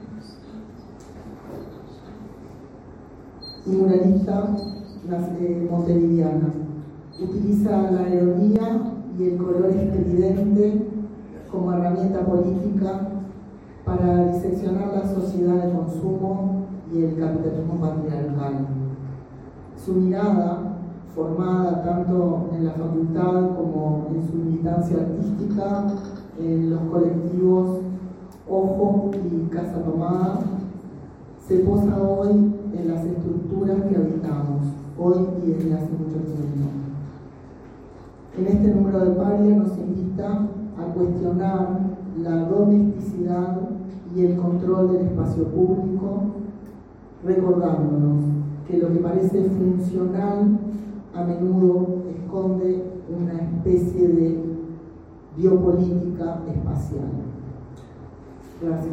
y muralista montevideana. Utiliza la ironía y el color estridente como herramienta política para diseccionar la sociedad de consumo y el capitalismo patriarcal. Su mirada, formada tanto en la facultad como en su militancia artística, en los colectivos Ojo y Casa Tomada, se posa hoy en las estructuras que habitamos, hoy y desde hace mucho tiempo. En este número de Paria nos invita a cuestionar la domesticidad y el control del espacio público, recordándonos que lo que parece funcional a menudo esconde una especie de biopolítica espacial. Gracias.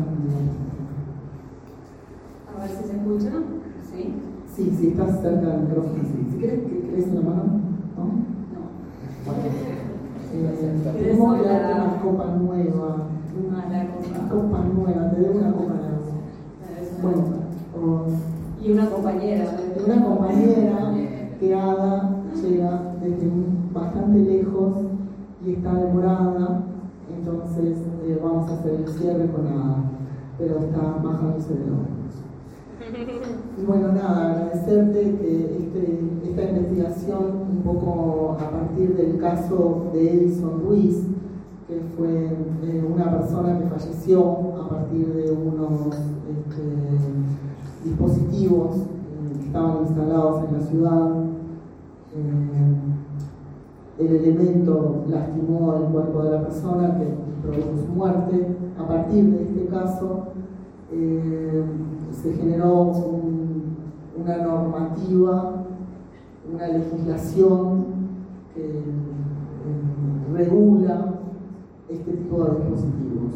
A ver si se escucha. ¿Sí? Sí, sí, estás cerca del micrófono. Sí. Si quieres que crees en la mano, ¿no? No. Tenemos que darte una copa nueva. Una copa nueva, te doy una copa nueva. Bueno, y una compañera. Una compañera que Ada llega desde bastante lejos y está demorada, entonces vamos a hacer el cierre con Ada, pero está bajándose de ómnibus. Y bueno, nada, agradecerte que esta investigación un poco a partir del caso de Edison Ruiz, que fue una persona que falleció a partir de unos dispositivos que estaban instalados en la ciudad. El elemento lastimó el cuerpo de la persona que produjo su muerte. A partir de este caso se generó una normativa, una legislación que regula este tipo de dispositivos.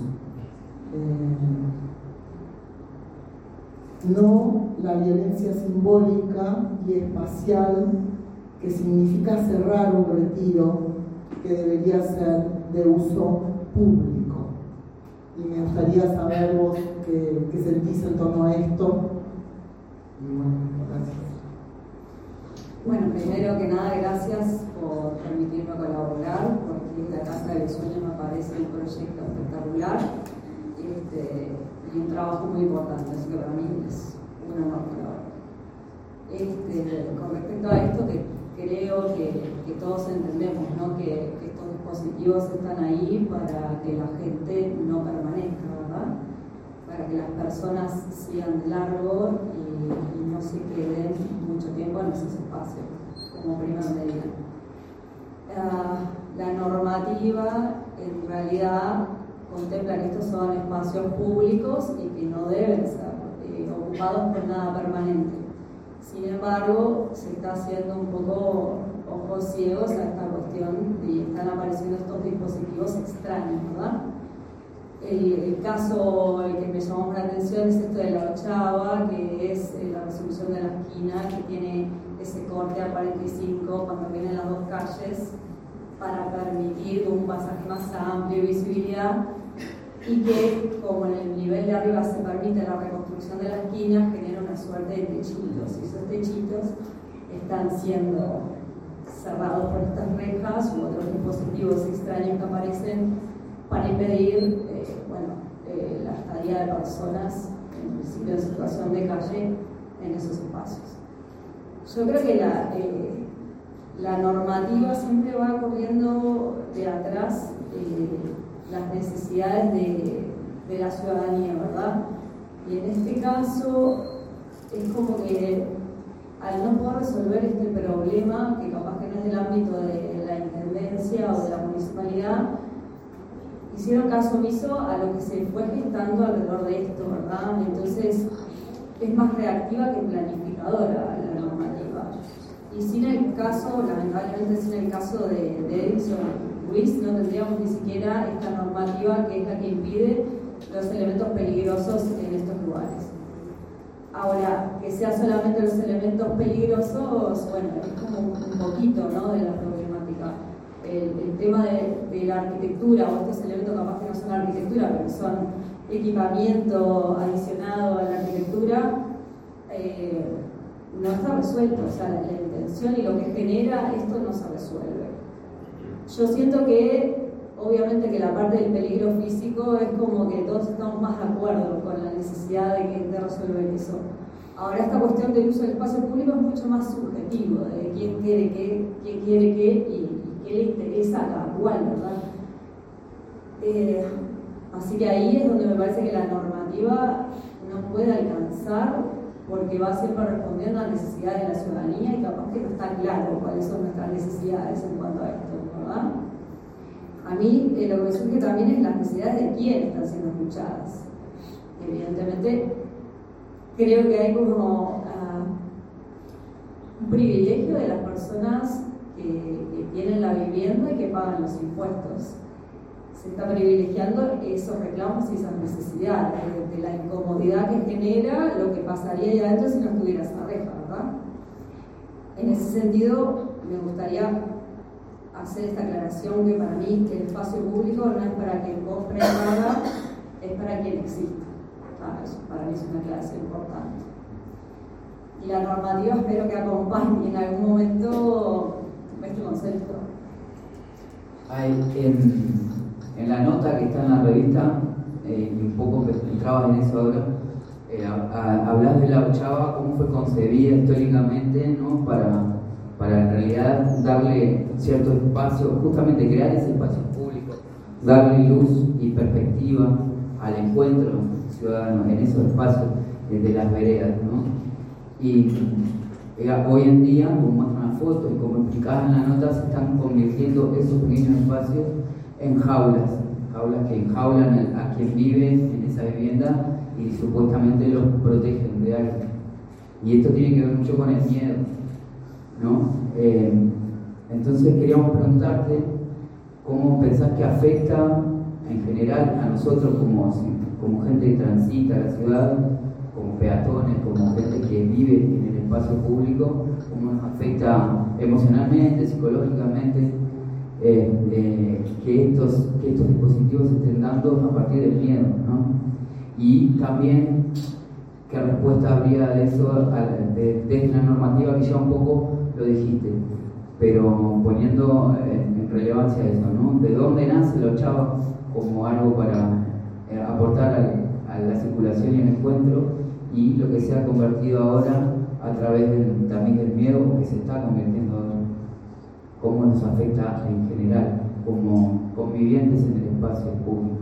No la violencia simbólica y espacial que significa cerrar un retiro que debería ser de uso público. Y me gustaría saber vos qué sentís en torno a esto. Y bueno, gracias. Bueno, primero que nada, gracias por permitirme colaborar, porque la Casa de los Sueños me parece un proyecto espectacular y un trabajo muy importante, así que para mí es un honor colaborar. Con respecto a esto, que creo que todos entendemos, ¿no? que estos dispositivos están ahí para que la gente no permanezca, ¿verdad? Para que las personas sigan de largo y no se queden mucho tiempo en esos espacios, como primera medida. La normativa en realidad contempla que estos son espacios públicos y que no deben ser ocupados por nada permanente. Sin embargo, se está haciendo un poco ojos ciegos a esta cuestión y están apareciendo estos dispositivos extraños, ¿verdad? El caso que me llamó la atención es esto de la 8ª, que es la resolución de la esquina, que tiene ese corte a 45 cuando vienen las dos calles para permitir un pasaje más amplio y visibilidad, y que, como en el nivel de arriba se permite la reconstrucción de la esquina, genera una suerte de techitos, y esos techitos están siendo cerrados por estas rejas u otros dispositivos extraños que aparecen para impedir la estadía de personas, en principio en situación de calle, en esos espacios. Yo creo que la normativa siempre va corriendo de atrás las necesidades de la ciudadanía, ¿verdad? Y en este caso es como que al no poder resolver este problema, que capaz que no es del ámbito de la intendencia o de la municipalidad, hicieron caso omiso a lo que se fue gestando alrededor de esto, ¿verdad? Entonces es más reactiva que planificadora la normativa. Y sin el caso, lamentablemente sin el caso de Edison Ruiz, no tendríamos ni siquiera esta normativa que es la que impide los elementos peligrosos en estos lugares. Ahora, que sea solamente los elementos peligrosos, bueno, es como un poquito, ¿no?, de la problemática. El tema de la arquitectura, o estos elementos capaz que no son arquitectura, pero son equipamiento adicionado a la arquitectura, no está resuelto. O sea, la intención y lo que genera esto no se resuelve. Yo siento que, obviamente, que la parte del peligro físico es como que todos estamos más de acuerdo con la necesidad de resolver eso. Ahora, esta cuestión del uso del espacio público es mucho más subjetivo, de quién quiere qué y qué le interesa a cada cual, ¿verdad? Así que ahí es donde me parece que la normativa no puede alcanzar, porque va siempre respondiendo a las necesidades de la ciudadanía y capaz que no está claro cuáles son nuestras necesidades en cuanto a esto, ¿verdad? A mí lo que me surge también es las necesidades de quién están siendo escuchadas. Evidentemente, creo que hay como un privilegio de las personas que tienen la vivienda y que pagan los impuestos. Se está privilegiando esos reclamos y esas necesidades, de la incomodidad que genera lo que pasaría ahí adentro si no estuviera esa reja, ¿verdad? En ese sentido, me gustaría hacer esta aclaración que para mí que el espacio público no es para quien compre nada, es para quien existe. Eso para mí es una aclaración importante. Y la normativa espero que acompañe en algún momento este concepto. Hay en la nota que está en la revista, y un poco que entrabas en eso ahora, hablas de la ochava, cómo fue concebida históricamente, ¿no? Para en realidad darle cierto espacio, justamente crear ese espacio público, darle luz y perspectiva al encuentro ciudadano en esos espacios de las veredas, ¿no? Y hoy en día, como muestra una foto y como explicabas en la nota, se están convirtiendo esos pequeños espacios en jaulas que enjaulan a quien vive en esa vivienda y supuestamente los protegen de algo. Y esto tiene que ver mucho con el miedo, ¿no? Entonces queríamos preguntarte cómo pensás que afecta en general a nosotros como gente que transita la ciudad, como peatones, como gente que vive en el espacio público, cómo nos afecta emocionalmente, psicológicamente, que estos dispositivos se estén dando a partir del miedo, ¿no? Y también qué respuesta habría de eso desde la normativa, que ya un poco lo dijiste, pero poniendo en relevancia eso, ¿no? ¿De dónde nace la ochava como algo para aportar a la circulación y el encuentro, y lo que se ha convertido ahora a través también del miedo, o que se está convirtiendo ahora? ¿Cómo nos afecta en general como convivientes en el espacio público?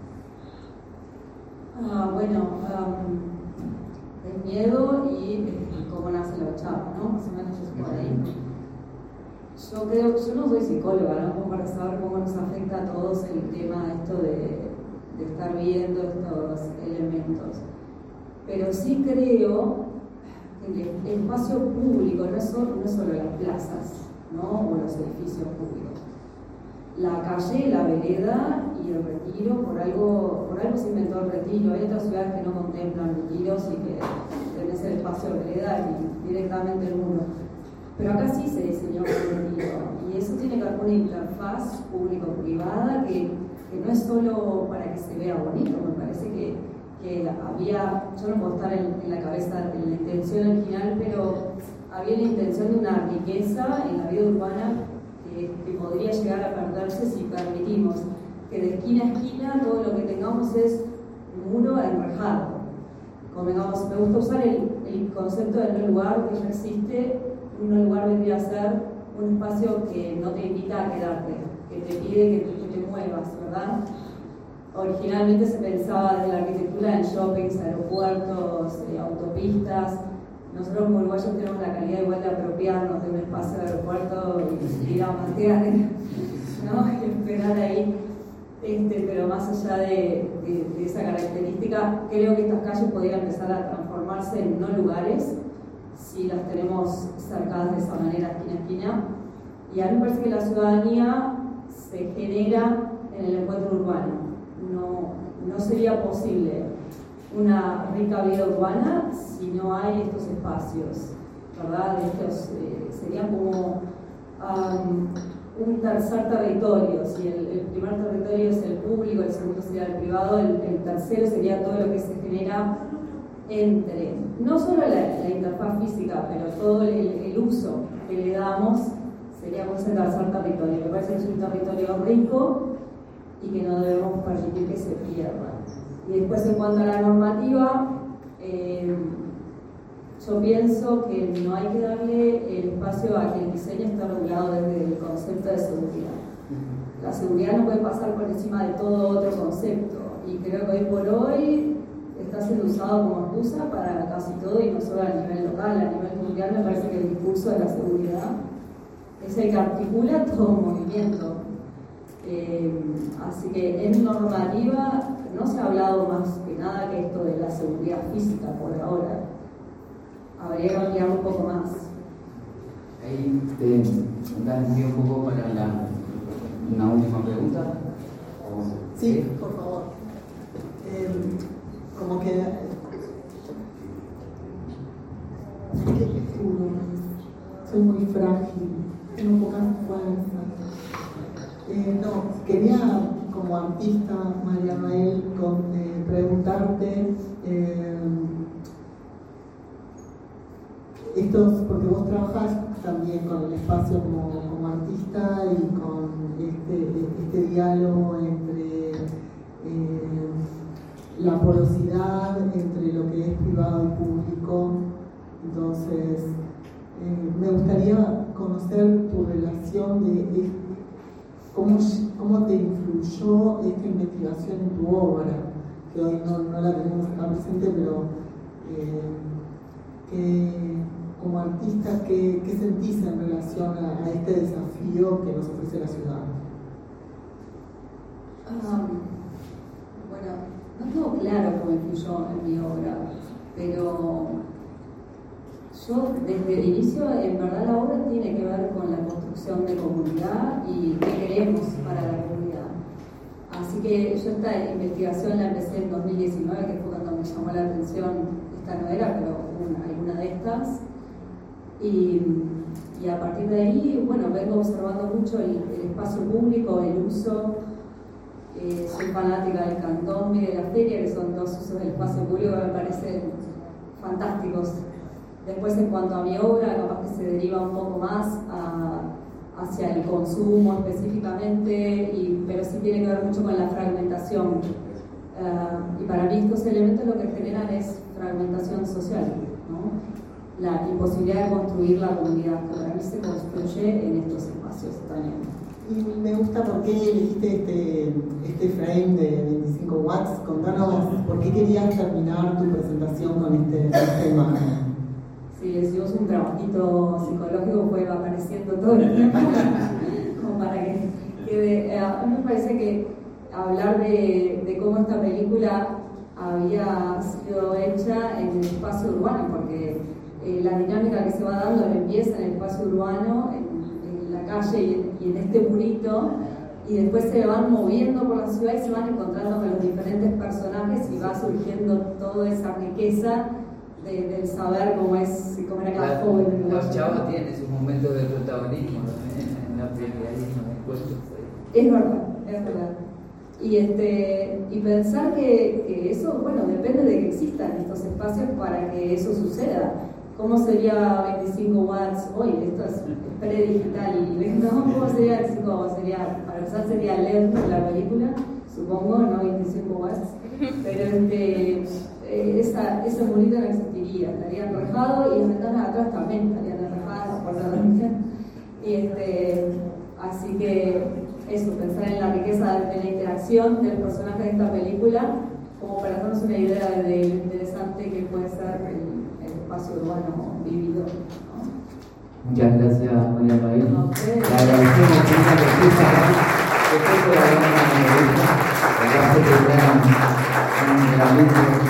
El miedo y cómo nace la ochava, ¿no? Más o menos eso por ahí. Yo no soy psicóloga, ¿no? Como para saber cómo nos afecta a todos el tema esto de estar viendo estos elementos. Pero sí creo que el espacio público no es solo las plazas, ¿no? O los edificios públicos. La calle, la vereda y el retiro, por algo se inventó el retiro. Hay otras ciudades que no contemplan retiros y que tenés el espacio de vereda y directamente el muro. Pero acá sí se diseñó el retiro, y eso tiene que ver con una interfaz público-privada que no es solo para que se vea bonito. Me parece que había, yo no puedo estar en la cabeza en la intención original, pero había la intención de una riqueza en la vida urbana que podría llegar a perderse si permitimos que de esquina a esquina todo lo que tengamos es un muro enrejado. Convengamos, me gusta usar el concepto de no lugar que ya existe. Un no lugar vendría a ser un espacio que no te invita a quedarte, que te pide que te muevas, ¿verdad? Originalmente se pensaba desde la arquitectura en shoppings, aeropuertos, autopistas. Nosotros como uruguayos tenemos la calidad igual de apropiarnos de un espacio de aeropuerto y ir a mantear, ¿no? Y esperar ahí. Pero más allá de esa característica, creo que estas calles podrían empezar a transformarse en no lugares si las tenemos cercadas de esa manera, esquina a esquina. Y a mí me parece que la ciudadanía se genera en el encuentro urbano. No sería posible una rica vida urbana si no hay estos espacios, ¿verdad? Sería como un tercer territorio. Si el primer territorio es el público, el segundo sería el privado, el tercero sería todo lo que se genera entre, no solo la interfaz física, pero todo el uso que le damos sería como ese tercer territorio. Me parece que es un territorio rico y que no debemos permitir que se pierda. Y después, en cuanto a la normativa, yo pienso que no hay que darle el espacio a que el diseño está regulado desde el concepto de seguridad. La seguridad no puede pasar por encima de todo otro concepto. usado como excusa para casi todo y no solo a nivel local, a nivel mundial. Me parece que el discurso de la seguridad es el que articula todo movimiento. Así que en normativa no se ha hablado más que nada que esto de la seguridad física por ahora. Habría que ampliar un poco más. Ahí te das un poco para una última pregunta. Sí, por favor. Como que soy muy frágil, tengo pocas fuerzas. Quería como artista, María Rael, preguntarte porque vos trabajás también con el espacio como artista y con este diálogo entre la porosidad entre lo que es privado y público. Entonces, me gustaría conocer tu relación de cómo te influyó esta investigación en tu obra, que hoy no la tenemos acá presente, pero como artista, ¿qué sentís en relación a este desafío que nos ofrece la ciudad? Bueno, no tengo claro cómo influyó en mi obra, pero yo desde el inicio, en verdad la obra tiene que ver con la construcción de comunidad y qué queremos para la comunidad. Así que yo esta investigación la empecé en 2019, que fue cuando me llamó la atención, esta no era, pero alguna de estas. Y a partir de ahí, bueno, vengo observando mucho el espacio público, el uso. Soy fanática del candombe y de la feria, que son dos usos del espacio público que me parecen fantásticos. Después, en cuanto a mi obra, capaz que se deriva un poco más hacia el consumo específicamente, pero sí tiene que ver mucho con la fragmentación. Y para mí estos elementos lo que generan es fragmentación social, ¿no? La imposibilidad de construir la comunidad, que para mí se construye en estos espacios también. Y me gusta por qué elegiste este frame de 25 watts. Contanos por qué querías terminar tu presentación con esta imagen. Sí, hicimos un trabajito psicológico, fue apareciendo todo el tiempo, como para que quede. A mí me parece que hablar de cómo esta película había sido hecha en el espacio urbano, porque la dinámica que se va dando empieza en el espacio urbano, en la calle y en este murito, y después se van moviendo por la ciudad y se van encontrando con los diferentes personajes y va surgiendo toda esa riqueza del saber cómo era cada joven. Los chavos tienen sus momentos de protagonismo en la película, es verdad. Y pensar que eso, bueno, depende de que existan estos espacios para que eso suceda. ¿Cómo sería 25 watts hoy? Esto es predigital, ¿no? ¿Cómo sería 25 watts? Para empezar sería LED la película, supongo, no 25 watts, pero ese murito no existiría, estaría enrejado y las ventanas de atrás también estarían enrejadas, las puertas también. Así que eso, pensar en la riqueza de la interacción del personaje de esta película, como para darnos una idea de lo interesante que puede ser el espacio urbano vivido, ¿no? Muchas gracias, María Rael. No, le agradecemos por esa respuesta. Después por la gran entrevista. Gracias por estar en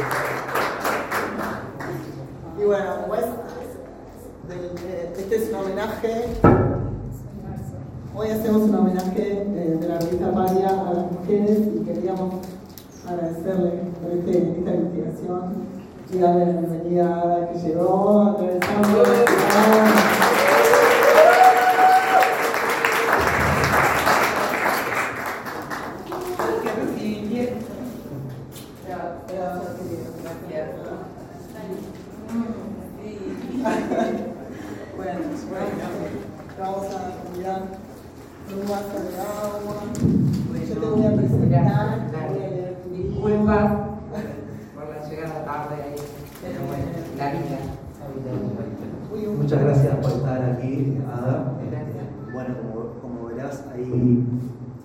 Y bueno, pues, este es un homenaje. Hoy hacemos un homenaje de la revista Paria a las mujeres y queríamos agradecerle por esta investigación y darle la bienvenida a Ada, que llegó atravesando la ciudad. Bueno, vamos a mirar un vaso de agua. Yo te voy a presentar, voy a leer tu libro. Disculpas por la llegada tarde ahí, pero bueno, la vida. Muchas gracias por estar aquí, Ada. Bueno, como verás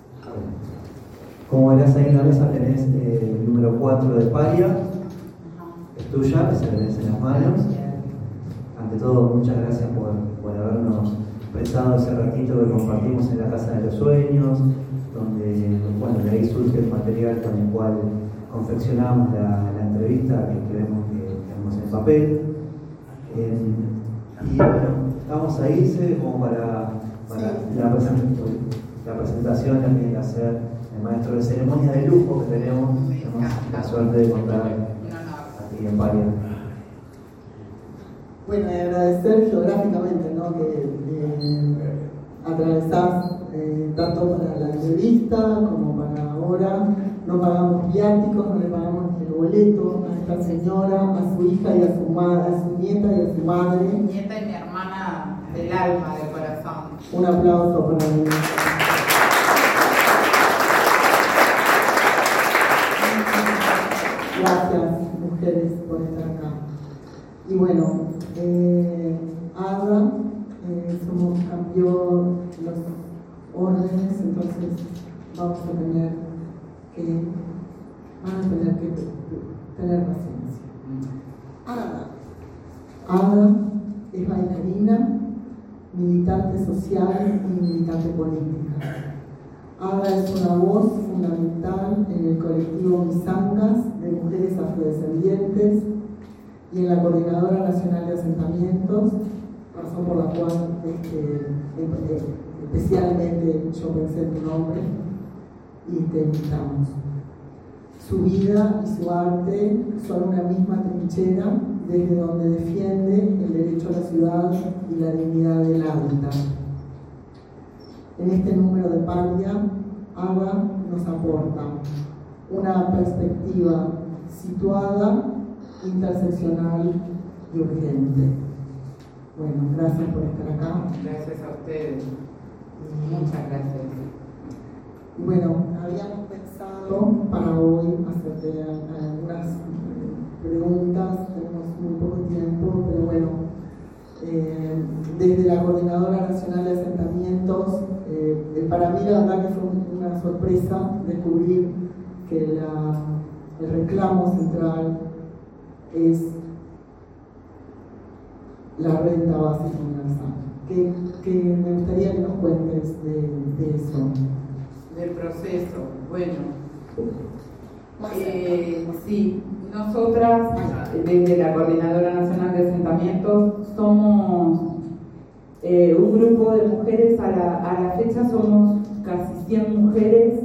ahí en la mesa tenés el número 4 de Paria. tuya, que se ves en las manos. Ante todo, muchas gracias por habernos prestado ese ratito que compartimos en la Casa de los Sueños, donde, bueno, de ahí surge el material con el cual confeccionamos la entrevista que vemos que tenemos en papel. Y bueno, vamos a irse como para la presentación la tiene que hacer el maestro de ceremonia de lujo que tenemos la suerte de contar aquí en Paria. Bueno, y agradecer geográficamente, ¿no? Que atravesás tanto para la entrevista como para ahora. No pagamos viáticos, no le pagamos el boleto a esta señora, a su hija y a su madre, a su nieta y a su madre. Mi nieta y mi hermana del alma, del corazón. Un aplauso para ella. Gracias, mujeres, por estar acá. Y bueno, Ada cambió los órdenes, entonces van a tener que tener paciencia. Ada es bailarina, militante social y militante política. Ada es una voz fundamental en el colectivo Misangas de mujeres afrodescendientes y en la Coordinadora Nacional de Asentamientos, razón por la cual especialmente yo pensé en tu nombre y te invitamos. Su vida y su arte son una misma trinchera desde donde defiende el derecho a la ciudad y la dignidad del hábitat. En este número de Paria, Ada nos aporta una perspectiva situada, interseccional y urgente. Bueno, gracias por estar acá. Gracias a ustedes. Muchas gracias. Bueno, habíamos pensado para hoy hacerte algunas preguntas, tenemos muy poco tiempo, pero bueno, desde la Coordinadora Nacional de Asentamientos, para mí la verdad que fue una sorpresa descubrir que el reclamo central es la renta básica universal. Que me gustaría que nos cuentes de eso. Del proceso. Bueno, sí, nosotras desde la Coordinadora Nacional de Asentamientos somos un grupo de mujeres, a la fecha somos casi 100 mujeres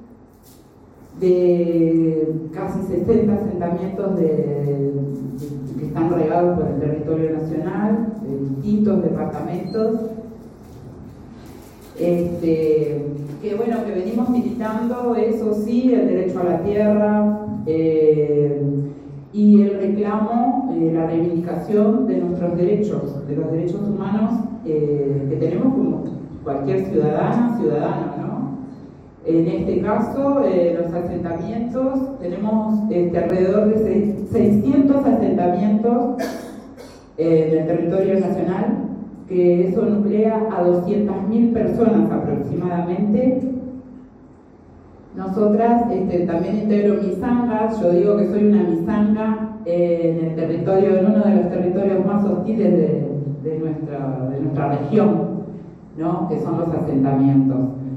de casi 60 asentamientos que están regados por el territorio nacional, de distintos departamentos. Que bueno, que venimos militando, eso sí, el derecho a la tierra y el reclamo, la reivindicación de nuestros derechos, de los derechos humanos que tenemos como cualquier ciudadano, ¿no? En este caso, los asentamientos, tenemos alrededor de 600 asentamientos en el territorio nacional, que eso nuclea a 200.000 personas aproximadamente. Nosotras también integro misangas, yo digo que soy una misanga en el territorio, en uno de los territorios más hostiles de nuestra región, ¿no? Que son los asentamientos.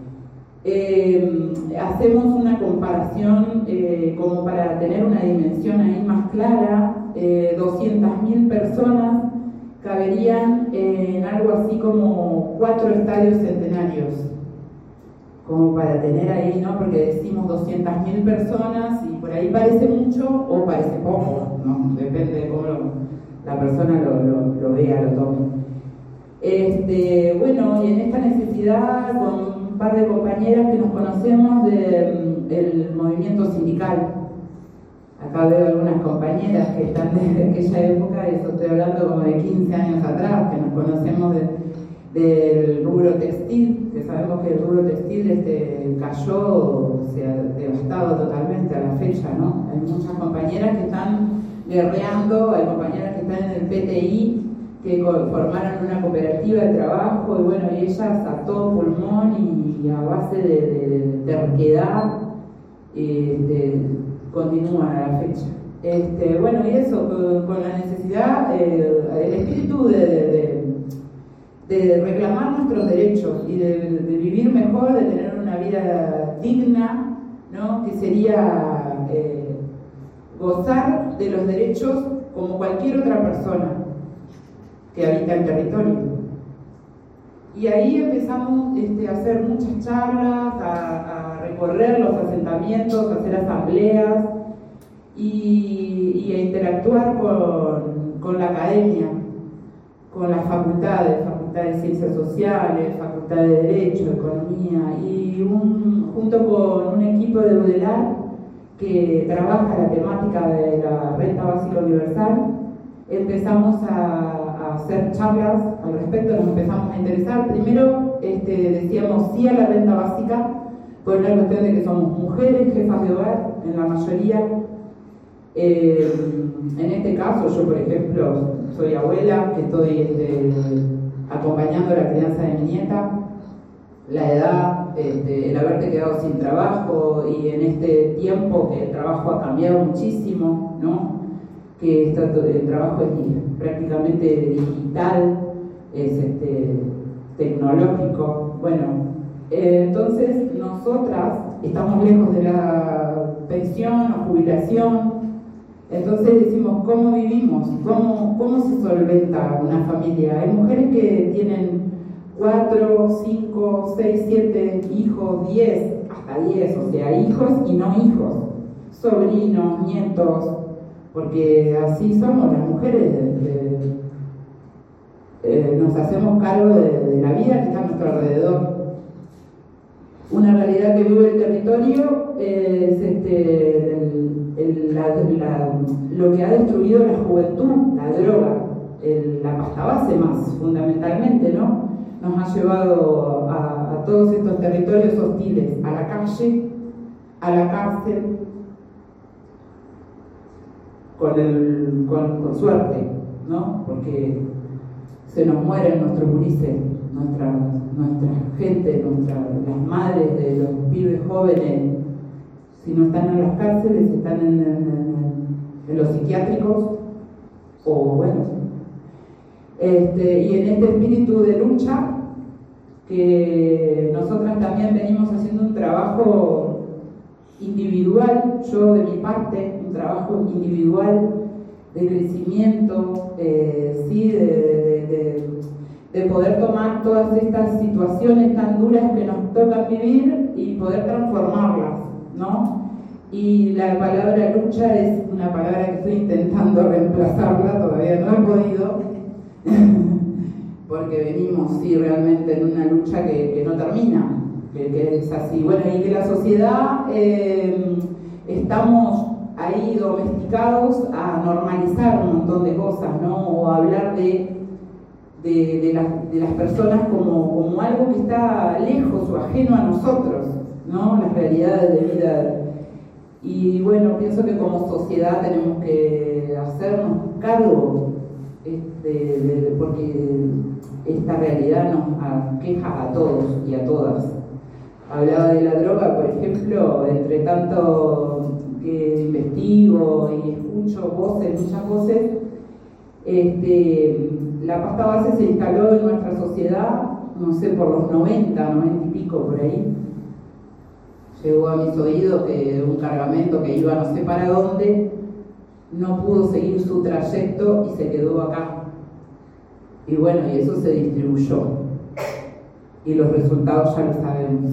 Hacemos una comparación como para tener una dimensión ahí más clara. 200.000 personas caberían en algo así como 4 estadios centenarios, como para tener ahí, ¿no? Porque decimos 200.000 personas y por ahí parece mucho o parece poco, ¿no? Depende de cómo la persona lo vea, lo tome. Bueno, y en esta necesidad, con un par de compañeras que nos conocemos del movimiento sindical. Acá veo algunas compañeras que están desde aquella época, y eso estoy hablando como de 15 años atrás, que nos conocemos del rubro textil, que sabemos que el rubro textil cayó, se ha devastado totalmente a la fecha, ¿no? Hay muchas compañeras que están guerreando, hay compañeras que están en el PTI, que formaron una cooperativa de trabajo, y bueno, y ellas a todo pulmón y a base de terquedad continúan a la fecha. Bueno, y eso, con la necesidad, el espíritu de reclamar nuestros derechos y de vivir mejor, de tener una vida digna, ¿no? Que sería gozar de los derechos como cualquier otra persona que habita el territorio. Y ahí empezamos a hacer muchas charlas, a recorrer los asentamientos, a hacer asambleas y a interactuar con la academia, con las facultades, Facultad de Ciencias Sociales, Facultad de Derecho, Economía, y junto con un equipo de UDELAR que trabaja la temática de la Renta Básica Universal, empezamos a hacer charlas al respecto, nos empezamos a interesar. Primero decíamos sí a la renta básica, por una cuestión de que somos mujeres, jefas de hogar, en la mayoría. En este caso, yo por ejemplo, soy abuela, que estoy acompañando la crianza de mi nieta. La edad, el haberte quedado sin trabajo, y en este tiempo que el trabajo ha cambiado muchísimo, ¿no? Que el trabajo es prácticamente digital, es tecnológico. Bueno, entonces nosotras estamos lejos de la pensión o jubilación. Entonces decimos, ¿cómo vivimos? ¿Cómo se solventa una familia? Hay mujeres que tienen 4, 5, 6, 7 hijos, 10, hasta 10, o sea, hijos y no hijos, sobrinos, nietos, porque así somos las mujeres, nos hacemos cargo de la vida que está a nuestro alrededor. Una realidad que vive el territorio es lo que ha destruido la juventud, la droga, la pasta base más fundamentalmente, ¿no? Nos ha llevado a todos estos territorios hostiles, a la calle, a la cárcel, con suerte, ¿no? Porque se nos mueren nuestros gurises, nuestra gente, las madres de los pibes jóvenes. Si no están en las cárceles, están en los psiquiátricos, o bueno. Y en este espíritu de lucha, que nosotras también venimos haciendo un trabajo individual, yo de mi parte, un trabajo individual de crecimiento, sí, de poder tomar todas estas situaciones tan duras que nos tocan vivir y poder transformarlas, ¿no? Y la palabra lucha es una palabra que estoy intentando reemplazarla, todavía no he podido, porque venimos, sí, realmente en una lucha que no termina, que es así. Bueno, y que la sociedad estamos ahí domesticados a normalizar un montón de cosas, ¿no? O a hablar de las personas como algo que está lejos o ajeno a nosotros, ¿no? Las realidades de vida. Y bueno, pienso que como sociedad tenemos que hacernos cargo, porque esta realidad nos aqueja a todos y a todas. Hablaba de la droga, por ejemplo, entre tanto que investigo y escucho voces, muchas voces, la pasta base se instaló en nuestra sociedad, no sé, por los 90 y pico, por ahí. Llegó a mis oídos que un cargamento que iba no sé para dónde no pudo seguir su trayecto y se quedó acá. Y bueno, y eso se distribuyó. Y los resultados ya lo sabemos.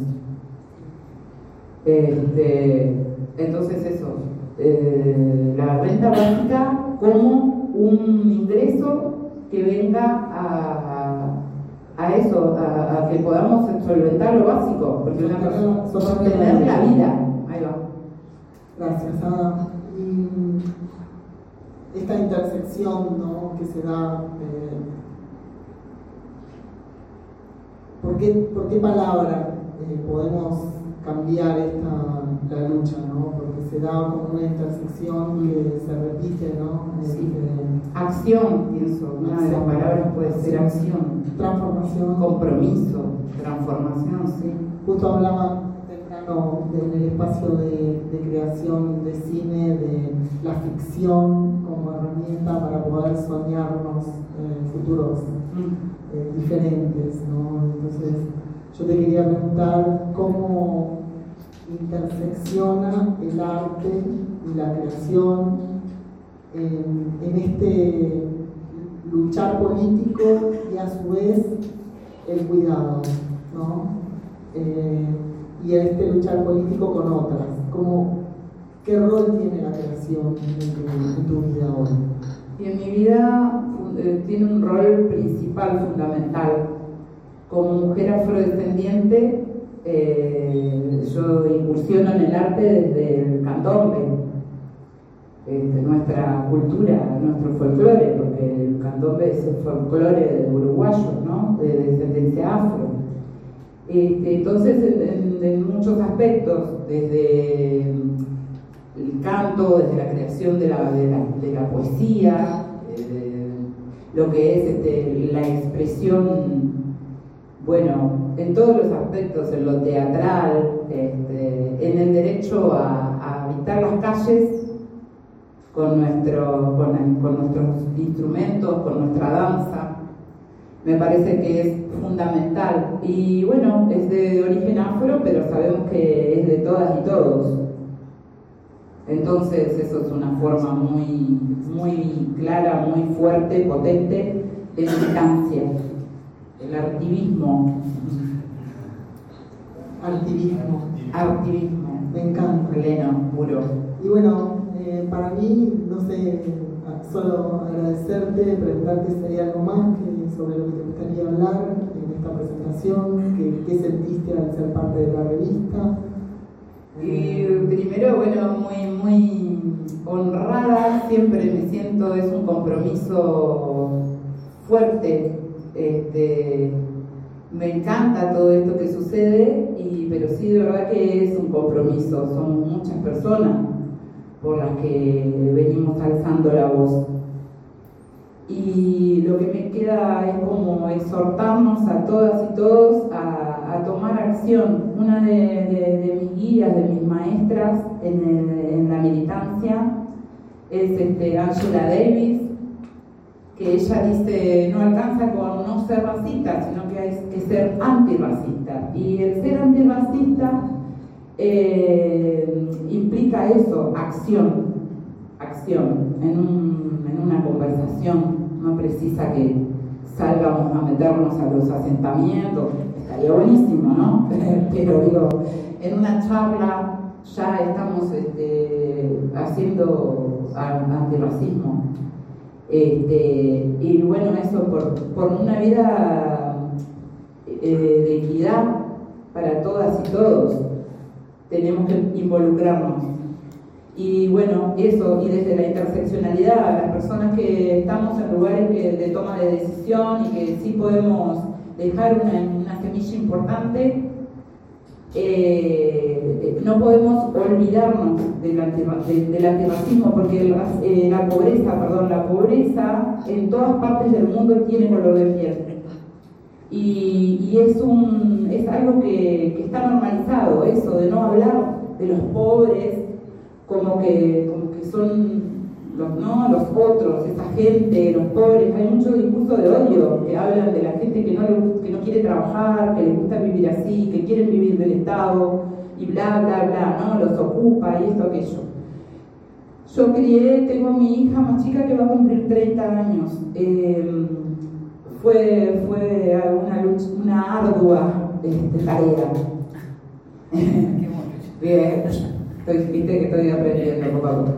Entonces eso, la renta básica como un ingreso que venga a eso, a que podamos solventar lo básico, porque una persona sostener la vida. Ahí va. Gracias, Ada. Esta intersección, ¿no?, que se da, ¿por qué palabra podemos cambiar la lucha, ¿no? Porque se da como una intersección que se repite, ¿no? Sí. Acción, pienso, una de las palabras puede ser acción. Transformación. Compromiso, transformación, sí. Justo hablaba temprano bueno, en el espacio de creación de cine, de la ficción como herramienta para poder soñarnos futuros diferentes, ¿no? Entonces, yo te quería preguntar cómo intersecciona el arte y la creación en este luchar político y a su vez el cuidado, ¿no? Y este luchar político con otras. ¿Qué rol tiene la creación en tu vida hoy? Y en mi vida tiene un rol principal, fundamental. Como mujer afrodescendiente, yo incursiono en el arte desde el candombe, nuestra cultura, nuestro folclore, porque el candombe es el folclore uruguayo, ¿no? De descendencia afro. Entonces, en muchos aspectos, desde el canto, desde la creación de la poesía, lo que es la expresión, bueno, en todos los aspectos, en lo teatral, en el derecho a habitar las calles con nuestros instrumentos, con nuestra danza, me parece que es fundamental. Y bueno, es de origen afro, pero sabemos que es de todas y todos. Entonces eso es una forma muy, muy clara, muy fuerte, potente de militancia. El activismo. Activismo. Me encanta. Pleno, puro. Y bueno, para mí, no sé, solo agradecerte, preguntarte si hay algo más sobre lo que te gustaría hablar en esta presentación, qué sentiste al ser parte de la revista. Y primero, bueno, muy, muy honrada, siempre me siento, es un compromiso fuerte. Me encanta todo esto que sucede, pero sí, de verdad que es un compromiso. Somos muchas personas por las que venimos alzando la voz. Y lo que me queda es como exhortarnos a todas y todos a tomar acción. Una de mis guías, de mis maestras en la militancia es Angela Davis, que ella dice no alcanza con no ser racista, sino que hay que ser antirracista. Y el ser antirracista implica eso, acción en una conversación. No precisa que salgamos a meternos a los asentamientos, estaría buenísimo, ¿no? Pero digo, en una charla ya estamos haciendo antirracismo. Y bueno, eso por una vida de equidad para todas y todos, tenemos que involucrarnos. Y bueno, eso, y desde la interseccionalidad, las personas que estamos en lugares de toma de decisión y que sí podemos dejar una semilla importante, no podemos olvidarnos del antirracismo, porque la pobreza en todas partes del mundo tiene color de piel. Y es algo que está normalizado, eso de no hablar de los pobres como que son los otros, esa gente, los pobres. Hay mucho discurso de odio que hablan de la gente que no quiere trabajar, que les gusta vivir así, que quieren vivir del Estado y bla, bla, bla, ¿no? Los ocupa y esto, aquello. Yo tengo a mi hija más chica que va a cumplir 30 años. Fue una ardua tarea. Bien. Viste que estoy aprendiendo poco a poco.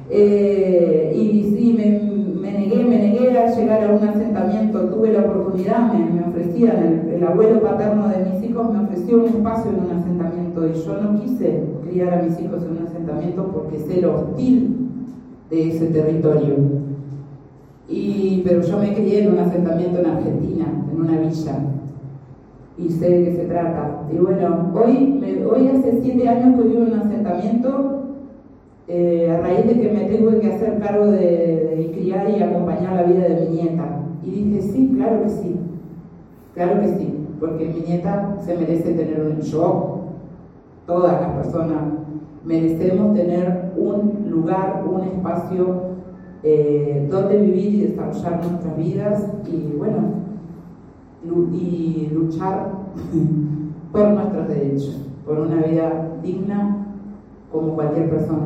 Y sí, me negué a llegar a un asentamiento. Tuve la oportunidad, me ofrecían, el abuelo paterno de mis hijos me ofreció un espacio en un asentamiento, y yo no quise criar a mis hijos en un asentamiento porque sé lo hostil de ese territorio. Pero yo me crié en un asentamiento en Argentina, en una villa, y sé de qué se trata. Y bueno, hoy hace 7 años que vivo en un asentamiento, a raíz de que me tengo que hacer cargo de criar y acompañar la vida de mi nieta. Y dije, sí, claro que sí, porque mi nieta se merece tener yo, todas las personas merecemos tener un lugar, un espacio donde vivir y desarrollar nuestras vidas y bueno, y luchar por nuestros derechos, por una vida digna como cualquier persona.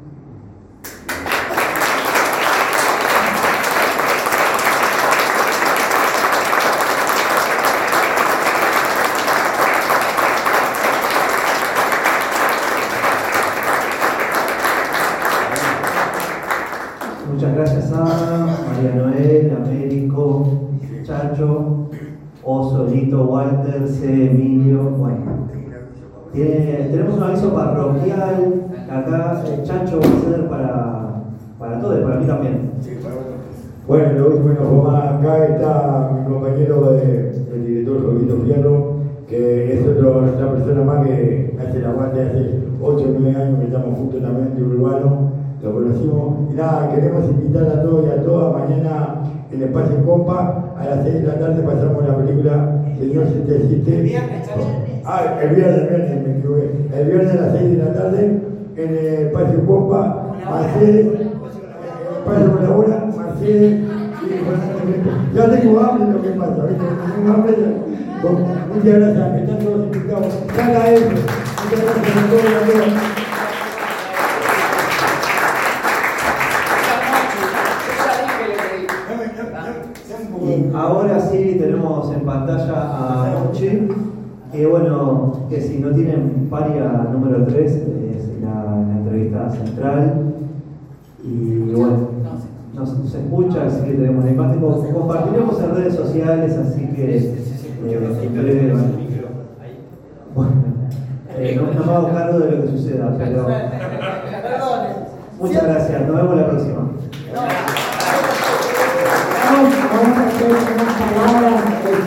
Muchas gracias a María Noel, Américo, Chacho, Oso, Lito, Walter, C, Emilio. Bueno, tenemos un aviso parroquial. Acá Chacho va a ser para todos, para mí también. Bueno, lo último que nos vamos acá está mi compañero el director Roberto Fierro, que es otra persona más que hace el aguante hace 8 o 9 años que estamos juntos también de Urbano. Lo conocimos y nada, queremos invitar a todos y a todas mañana en el Espacio Compa a las 6 de la tarde pasamos la película Señor si te existe. El viernes me equivoqué. El viernes a las 6 de la tarde en el Espacio Compa, Mercedes, Espacio Colabora, Mercedes y ya tengo hambre lo que pasa, ¿viste? Tengo hambre. Muchas gracias, que están todos invitados. Haga eso. Muchas gracias a todos y a todas. Ahora sí tenemos en pantalla a Mochi, que bueno, que si no tienen paria número 3 es la entrevista central. Y bueno, nos escucha, así que tenemos la imagen. Compartiremos en redes sociales, así que en breve. Bueno, no me hago cargo de lo que suceda, pero muchas gracias, nos vemos la próxima. Vamos a hacer unas palabras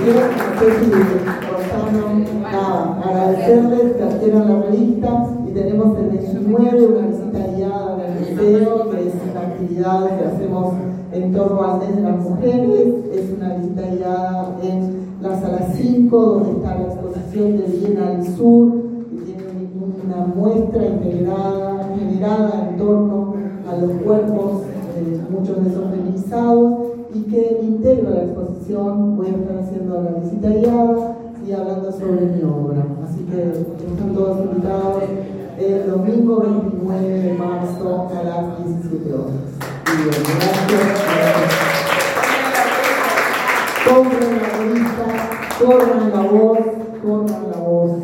agradecerles que adquieran la revista y tenemos el 29 una visita guiada del museo, que es una actividad que hacemos en torno al mes de las mujeres, es una visita guiada en la sala 5 donde está la exposición de Viena al Sur, que tiene una muestra integrada, generada en torno a los cuerpos, muchos de esos feminizados, y que integra la exposición. Voy a estar haciendo la visita guiada y hablando sobre mi obra. Así que están todos invitados el domingo 29 de marzo a las 17 horas. Y bien, gracias. Compren la revista, corran la voz, corran la voz.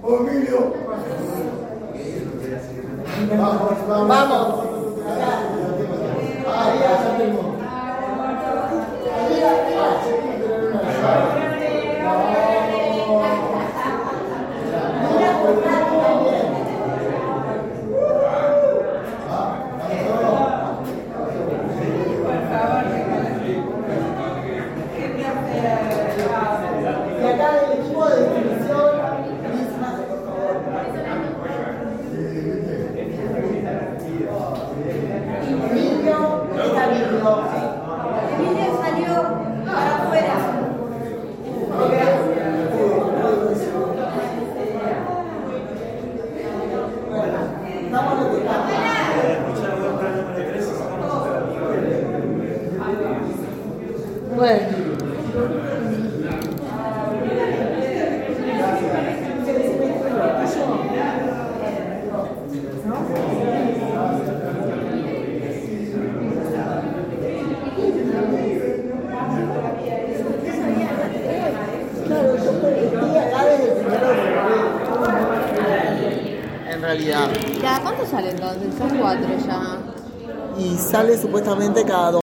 Emilio. Vamos. Y acá el equipo de distribución, Emilio salió para afuera. Bueno. En realidad. ¿Cada cuánto sale entonces? Son 4 ya. Y sale supuestamente cada 2